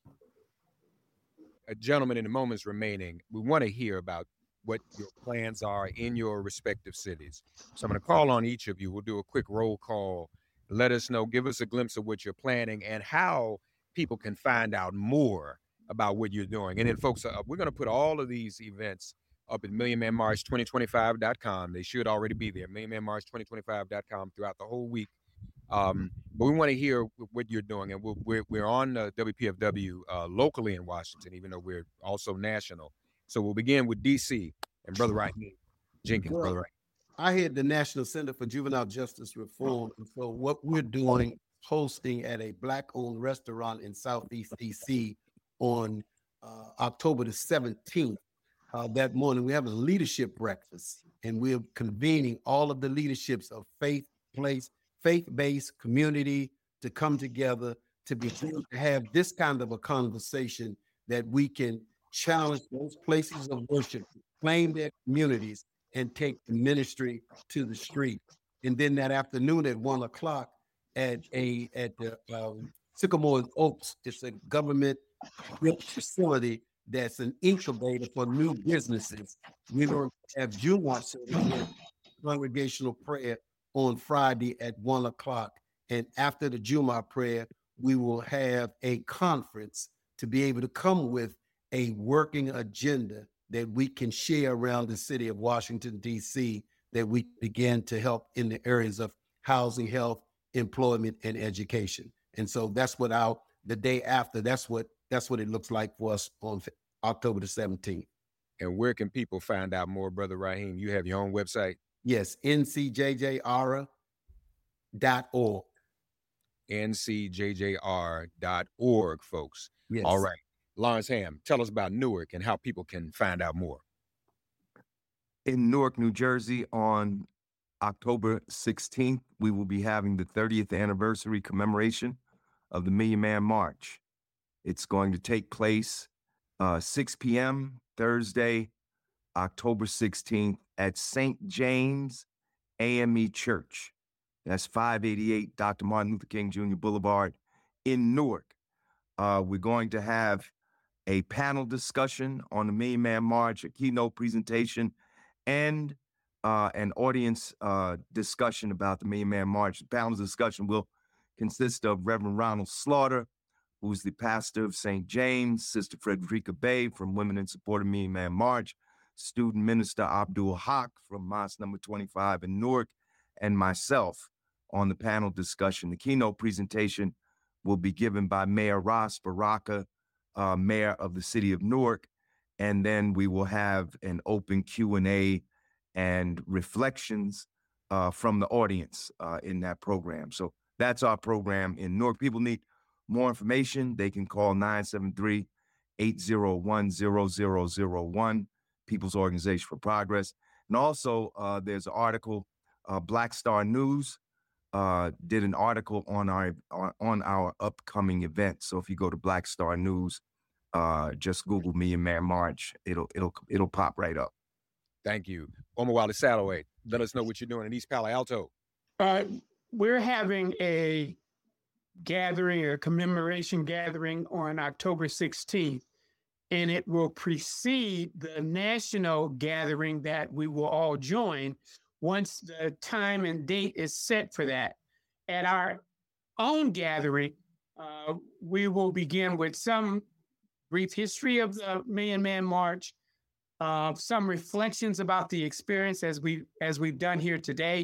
Uh, gentlemen, in the moments remaining, we want to hear about what your plans are in your respective cities. So I'm going to call on each of you. We'll do a quick roll call. Let us know, give us a glimpse of what you're planning and how people can find out more about what you're doing. And then, folks, uh, we're going to put all of these events up at million man march twenty twenty-five dot com. They should already be there, million man march twenty twenty-five dot com throughout the whole week. Um, but we want to hear what you're doing. And we're, we're, we're on uh, W P F W uh, locally in Washington, even though we're also national. So we'll begin with D C and Brother Raheem Jenkins. Well, Brother Raheem. I head the National Center for Juvenile Justice Reform. And so what we're doing, hosting at a Black-owned restaurant in Southeast D C on uh, October the seventeenth. Uh, that morning, we have a leadership breakfast, and we're convening all of the leaderships of faith, place, faith-based community to come together to be able to have this kind of a conversation that we can challenge those places of worship, claim their communities, and take the ministry to the street. And then that afternoon at one o'clock at a at the um, Sycamore Oaks, it's a government facility that's an incubator for new businesses. We're going to have Jumu'ah service, congregational prayer on Friday at one o'clock. And after the Jumu'ah prayer, we will have a conference to be able to come with a working agenda that we can share around the city of Washington, D C, that we begin to help in the areas of housing, health, employment, and education. And so that's what our, the day after, that's what that's what it looks like for us on October the seventeenth. And where can people find out more, Brother Raheem? You have your own website? Yes, N C J J R dot org. N C J J R dot org, folks. Yes. All right. Lawrence Ham, tell us about Newark and how people can find out more. In Newark, New Jersey, on October sixteenth, we will be having the thirtieth anniversary commemoration of the Million Man March. It's going to take place uh, six p.m. Thursday, October sixteenth at Saint James A M E Church. That's five eighty-eight Doctor Martin Luther King Junior Boulevard in Newark. Uh, we're going to have a panel discussion on the Million Man March, a keynote presentation, and uh, an audience uh, discussion about the Million Man March. The panel discussion will consist of Reverend Ronald Slaughter, who's the pastor of Saint James, Sister Frederica Bay from Women in Support of Million Man March, student minister Abdul Haq from Mosque number twenty-five in Newark, and myself on the panel discussion. The keynote presentation will be given by Mayor Ras Baraka, uh, mayor of the city of Newark, and then we will have an open Q and A and reflections uh, from the audience uh, in that program. So that's our program in Newark. People need more information. They can call nine seven three, eight zero one, zero zero zero one, People's Organization for Progress. And also, uh, there's an article, uh, Black Star News uh, did an article on our on our upcoming event. So if you go to Black Star News, uh, just Google Million Man March, it'll it'll it'll pop right up. Thank you. Omawale Salaway, let us know what you're doing in East Palo Alto. Uh, we're having a gathering, a commemoration gathering on October sixteenth, and it will precede the national gathering that we will all join once the time and date is set for that. At our own gathering, uh, we will begin with some brief history of the Million Man March, uh, some reflections about the experience as we as we've done here today,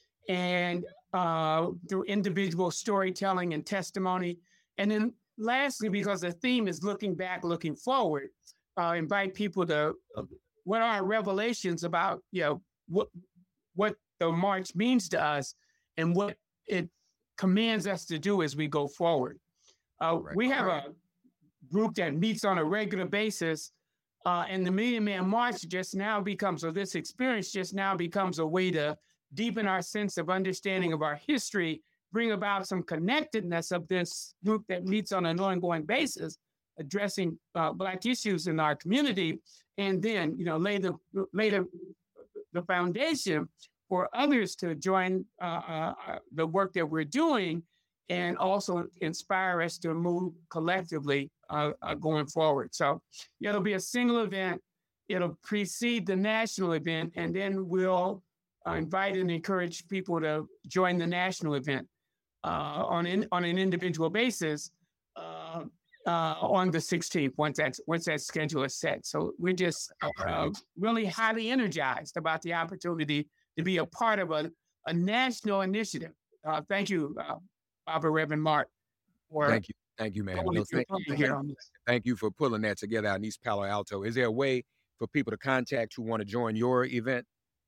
and uh, through individual storytelling and testimony. And then lastly, because the theme is looking back, looking forward, uh, invite people to, uh, what are our revelations about, you know, what, what the march means to us and what it commands us to do as we go forward. Uh, right. We have a group that meets on a regular basis, uh, and the Million Man March just now becomes, or this experience just now becomes a way to deepen our sense of understanding of our history, bring about some connectedness of this group that meets on an ongoing basis, addressing uh, Black issues in our community, and then, you know, lay the lay the, the foundation for others to join uh, uh, the work that we're doing, and also inspire us to move collectively uh, uh, going forward. So yeah, it'll be a single event. It'll precede the national event, and then we'll uh, invite and encourage people to join the national event uh, on in, on an individual basis uh, uh, on the sixteenth. Once that's once that schedule is set. So we're just uh, really highly energized about the opportunity to be a part of a, a national initiative. Uh, thank you, uh, Barbara Reverend Mark. For thank you, thank you, man. No, thank, you, thank you for pulling that together out in East Palo Alto. Is there a way for people to contact who want to join your event?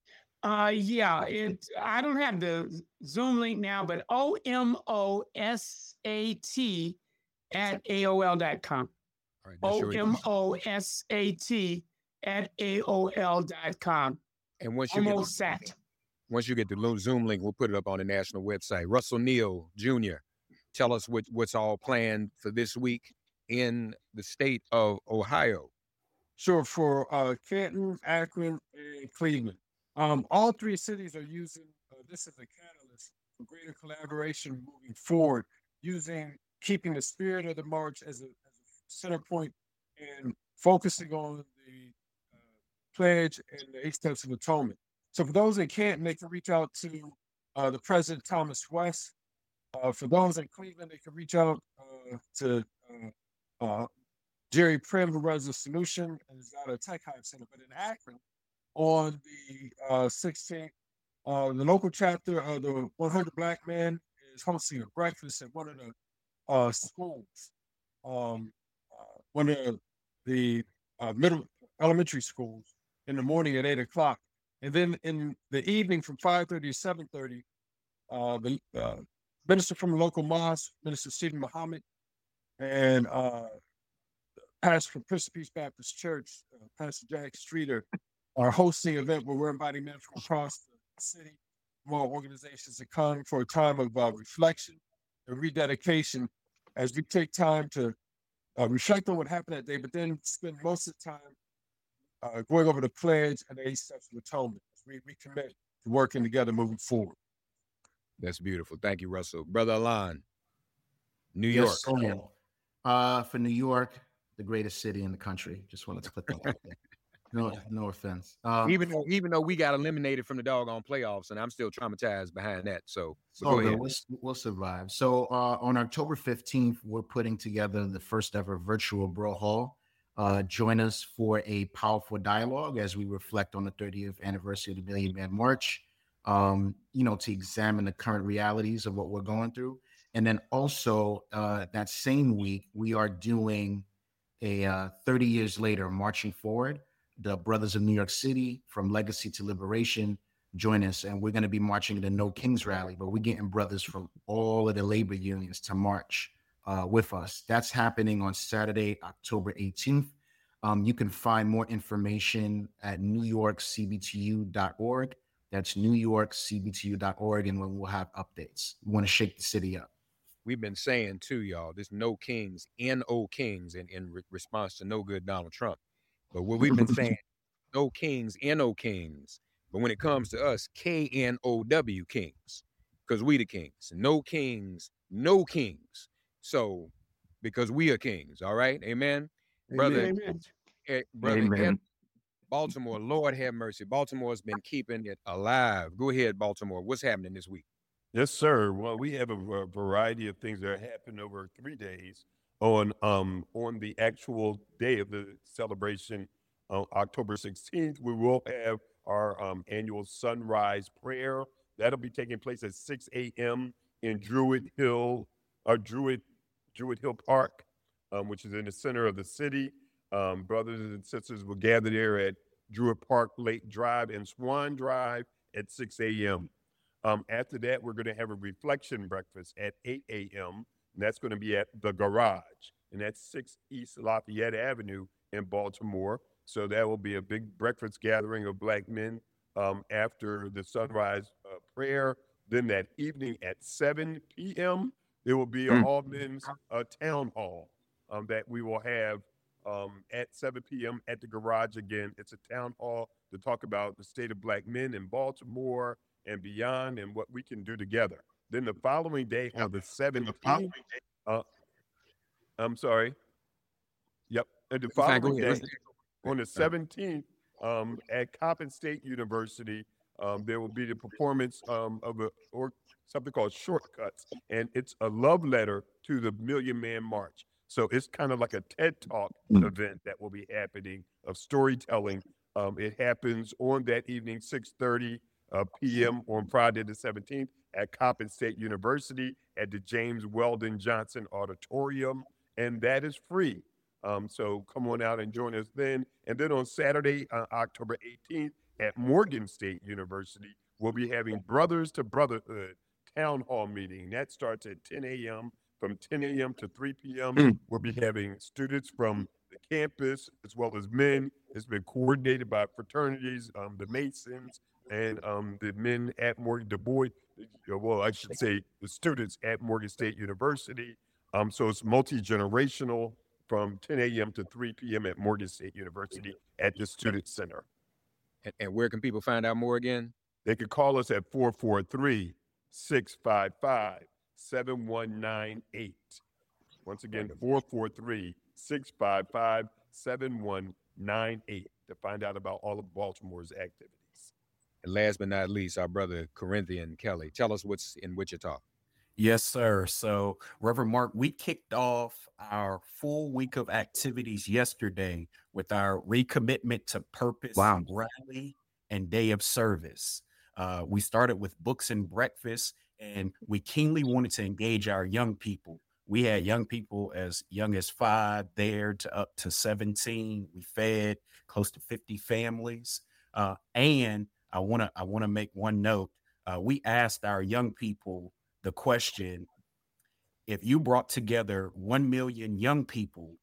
Uh, yeah, it. I don't have the Zoom link now, but O M O S A T at A O L dot com. Right, O M O S A T at A O L dot com. And once you Almost get the, once you get the Zoom link, we'll put it up on the national website. Russell Neal Junior, tell us what, what's all planned for this week in the state of Ohio. Sure, for uh, Canton, Akron, and Cleveland. Um, all three cities are using uh, this as a catalyst for greater collaboration moving forward, using keeping the spirit of the march as a, as a center point and focusing on the uh, pledge and the eight steps of atonement. So for those in Canton, they can reach out to uh, the President Thomas West. Uh, for those in Cleveland, they can reach out uh, to uh, uh, Jerry Prim, who runs the Solution and is out of Tech Hive Center. But in Akron, on the uh, sixteenth, uh, the local chapter of the one hundred Black Men is hosting a breakfast at one of the uh, schools, um, uh, one of the uh, middle elementary schools in the morning at eight o'clock. And then in the evening from five thirty to seven thirty, uh, the uh, minister from the local mosque, Minister Stephen Muhammad, and uh, pastor from Prince of Peace Baptist Church, uh, Pastor Jack Streeter, are hosting an event where we're inviting men from across the city, more organizations to come for a time of uh, reflection and rededication as we take time to uh, reflect on what happened that day, but then spend most of the time uh, going over the pledge and the eight steps of atonement. We recommit to working together moving forward. That's beautiful. Thank you, Russell. Brother Alon, New York. Yes, so, uh, for New York, the greatest city in the country. Just wanted to put that out there. No, no offense. Um, even though, even though we got eliminated from the doggone playoffs, and I'm still traumatized behind that. So, so oh, go ahead. We'll, we'll survive. So uh, on October fifteenth, we're putting together the first ever virtual Bro Hall. Uh, join us for a powerful dialogue as we reflect on the thirtieth anniversary of the Million Man March. Um, you know, to examine the current realities of what we're going through, and then also uh, that same week we are doing a uh, thirty years later marching forward. The Brothers of New York City, from Legacy to Liberation, join us. And we're going to be marching the No Kings rally, but we're getting brothers from all of the labor unions to march uh, with us. That's happening on Saturday, October eighteenth. Um, you can find more information at new york c b t u dot org. That's new york c b t u dot org, and when we'll have updates. We want to shake the city up. We've been saying, too, y'all, this No Kings, N O Kings, in, in re- response to no good Donald Trump. But what we've been saying no kings, N O kings. But when it comes to us, K N O W kings, because we the kings. No kings, no kings. So, because we are kings, all right? Amen? Brother, Amen. eh, brother Ed, Amen. Baltimore, Lord have mercy. Baltimore's been keeping it alive. Go ahead, Baltimore. What's happening this week? Yes, sir. Well, we have a, a variety of things that are happening over three days. On um on the actual day of the celebration, on October sixteenth, we will have our um, annual sunrise prayer. That'll be taking place at six a.m. in Druid Hill, or Druid Druid Hill Park, um, which is in the center of the city. Um, brothers and sisters will gather there at Druid Park, Lake Drive, and Swan Drive at six a.m. Um, after that, we're going to have a reflection breakfast at eight a.m. And that's going to be at the Garage, and that's six East Lafayette Avenue in Baltimore. So that will be a big breakfast gathering of Black men um, after the sunrise uh, prayer. Then that evening at seven p.m., there will be a Mm. all men's uh, town hall um, that we will have um, at seven p.m. at the Garage again. It's a town hall to talk about the state of Black men in Baltimore and beyond, and what we can do together. Then the following day on the seventeenth, uh, I'm sorry. Yep. And the You fine, go following ahead. day Let's- on the seventeenth, um, at Coppin State University, um, there will be the performance um, of a or something called Shortcuts, and it's a love letter to the Million Man March. So it's kind of like a TED Talk Mm. event that will be happening of storytelling. Um, it happens on that evening, six thirty uh, p.m. on Friday the seventeenth at Coppin State University at the James Weldon Johnson Auditorium, and that is free. Um, so come on out and join us then. And then on Saturday, uh, October eighteenth, at Morgan State University, we'll be having Brothers to Brotherhood Town Hall meeting. That starts at ten a.m. From ten a.m. to three p.m., Mm. we'll be having students from the campus as well as men. It's been coordinated by fraternities, um, the Masons, and um, the men at Morgan, Du Bois, uh, well, I should say the students at Morgan State University. Um, so it's multi-generational from ten a.m. to three p.m. at Morgan State University at the Student Center. And, and where can people find out more again? They could call us at four four three, six five five, seven one nine eight. Once again, four four three, six five five, seven one nine eight to find out about all of Baltimore's activities. And last but not least, our brother Corinthian Kelly. Tell us what's in Wichita. Yes, sir. So, Reverend Mark, we kicked off our full week of activities yesterday with our recommitment to purpose Wow. rally and day of service. Uh, we started with books and breakfast, and we keenly wanted to engage our young people. We had young people as young as five there to up to seventeen. We fed close to fifty families. Uh, and I want to I want to make one note. Uh, we asked our young people the question, if you brought together one million young people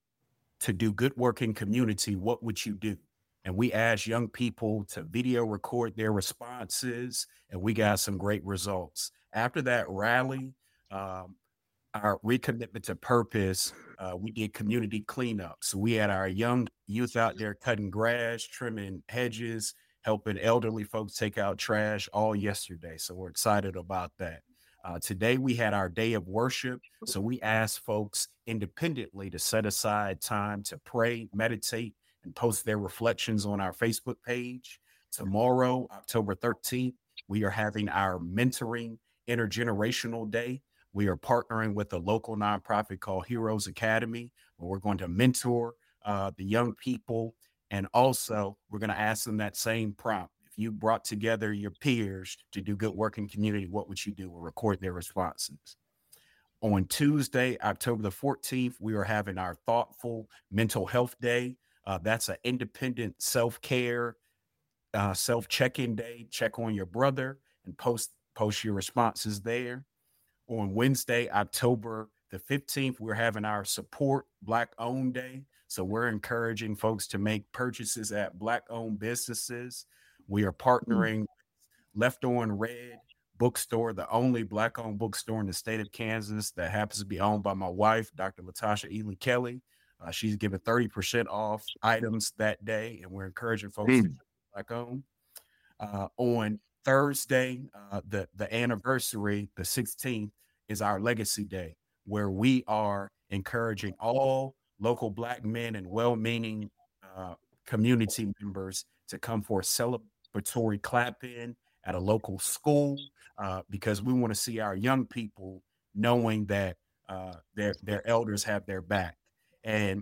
to do good work in community, what would you do? And we asked young people to video record their responses, and we got some great results. After that rally, um, our recommitment to purpose, uh, we did community cleanup. So we had our young youth out there cutting grass, trimming hedges, helping elderly folks take out trash all yesterday. So we're excited about that. Uh, today we had our day of worship. So we asked folks independently to set aside time to pray, meditate, and post their reflections on our Facebook page. Tomorrow, October thirteenth, we are having our mentoring intergenerational day. We are partnering with a local nonprofit called Heroes Academy, where we're going to mentor uh, the young people. And also, we're going to ask them that same prompt. If you brought together your peers to do good work in community, what would you do? We'll record their responses. On Tuesday, October the fourteenth, we are having our Thoughtful Mental Health Day. Uh, that's an independent self-care, uh, self-check-in day. Check on your brother and post, post your responses there. On Wednesday, October the fifteenth, we're having our Support Black-Owned Day. So we're encouraging folks to make purchases at Black-owned businesses. We are partnering with Left on Red Bookstore, the only Black-owned bookstore in the state of Kansas that happens to be owned by my wife, Doctor Latasha Ely Kelly. Uh, she's giving thirty percent off items that day, and we're encouraging folks Mm. to back home. Uh, on Thursday, uh, the, the anniversary, the sixteenth, is our Legacy Day, where we are encouraging all local Black men and well-meaning uh, community members to come for a celebratory clap-in at a local school, uh, because we want to see our young people knowing that uh, their, their elders have their back. And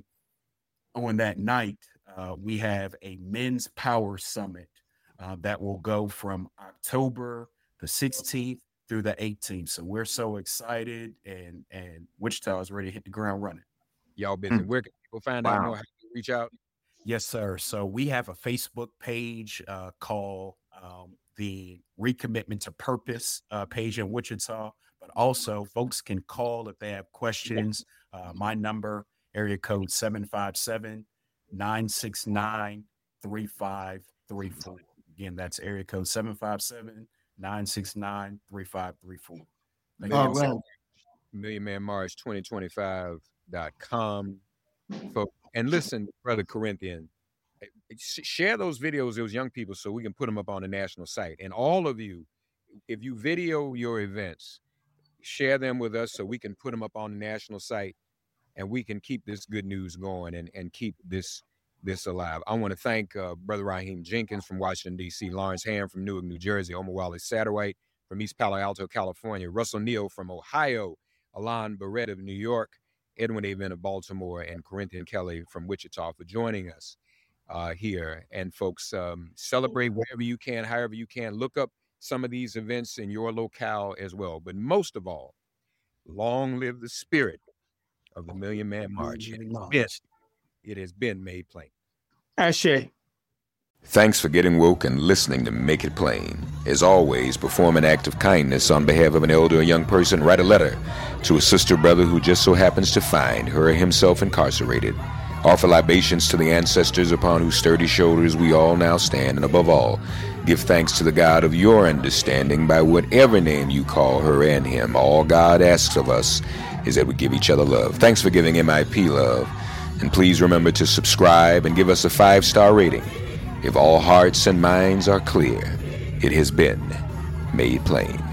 on that night, uh, we have a Men's Power Summit uh, that will go from October the sixteenth through the eighteenth. So we're so excited, and and Wichita is ready to hit the ground running. Y'all busy. Where can people find out Wow. more? How to reach out? Yes, sir. So we have a Facebook page uh, called um, the Recommitment to Purpose uh, page in Wichita, but also folks can call if they have questions. Uh, my number, area code seven five seven, nine six nine, three five three four. Again, that's area code seven five seven, nine six nine, three five three four. Thank you All so right. much. Million Man March twenty twenty-five dot com. Folks. And listen, Brother Corinthian, sh- share those videos, those young people, so we can put them up on the national site. And all of you, if you video your events, share them with us so we can put them up on the national site, and we can keep this good news going and, and keep this this alive. I want to thank uh, Brother Raheem Jenkins from Washington, D C, Lawrence Ham from Newark, New Jersey, Omawale Satterwhite from East Palo Alto, California, Russell Neal from Ohio, Alon Barrett of New York, Edwin Avent of Baltimore, and Corinthian Kelly from Wichita for joining us uh, here. And folks, um, celebrate wherever you can, however you can. Look up some of these events in your locale as well. But most of all, long live the spirit of the Million Man March. It has been, it has been made plain. Ashe. Thanks for getting woke and listening to Make It Plain. As always, perform an act of kindness on behalf of an elder or young person. Write a letter to a sister or brother who just so happens to find her or himself incarcerated. Offer libations to the ancestors upon whose sturdy shoulders we all now stand. And above all, give thanks to the God of your understanding by whatever name you call her and him. All God asks of us is that we give each other love. Thanks for giving M I P love. And please remember to subscribe and give us a five-star rating. If all hearts and minds are clear, it has been made plain.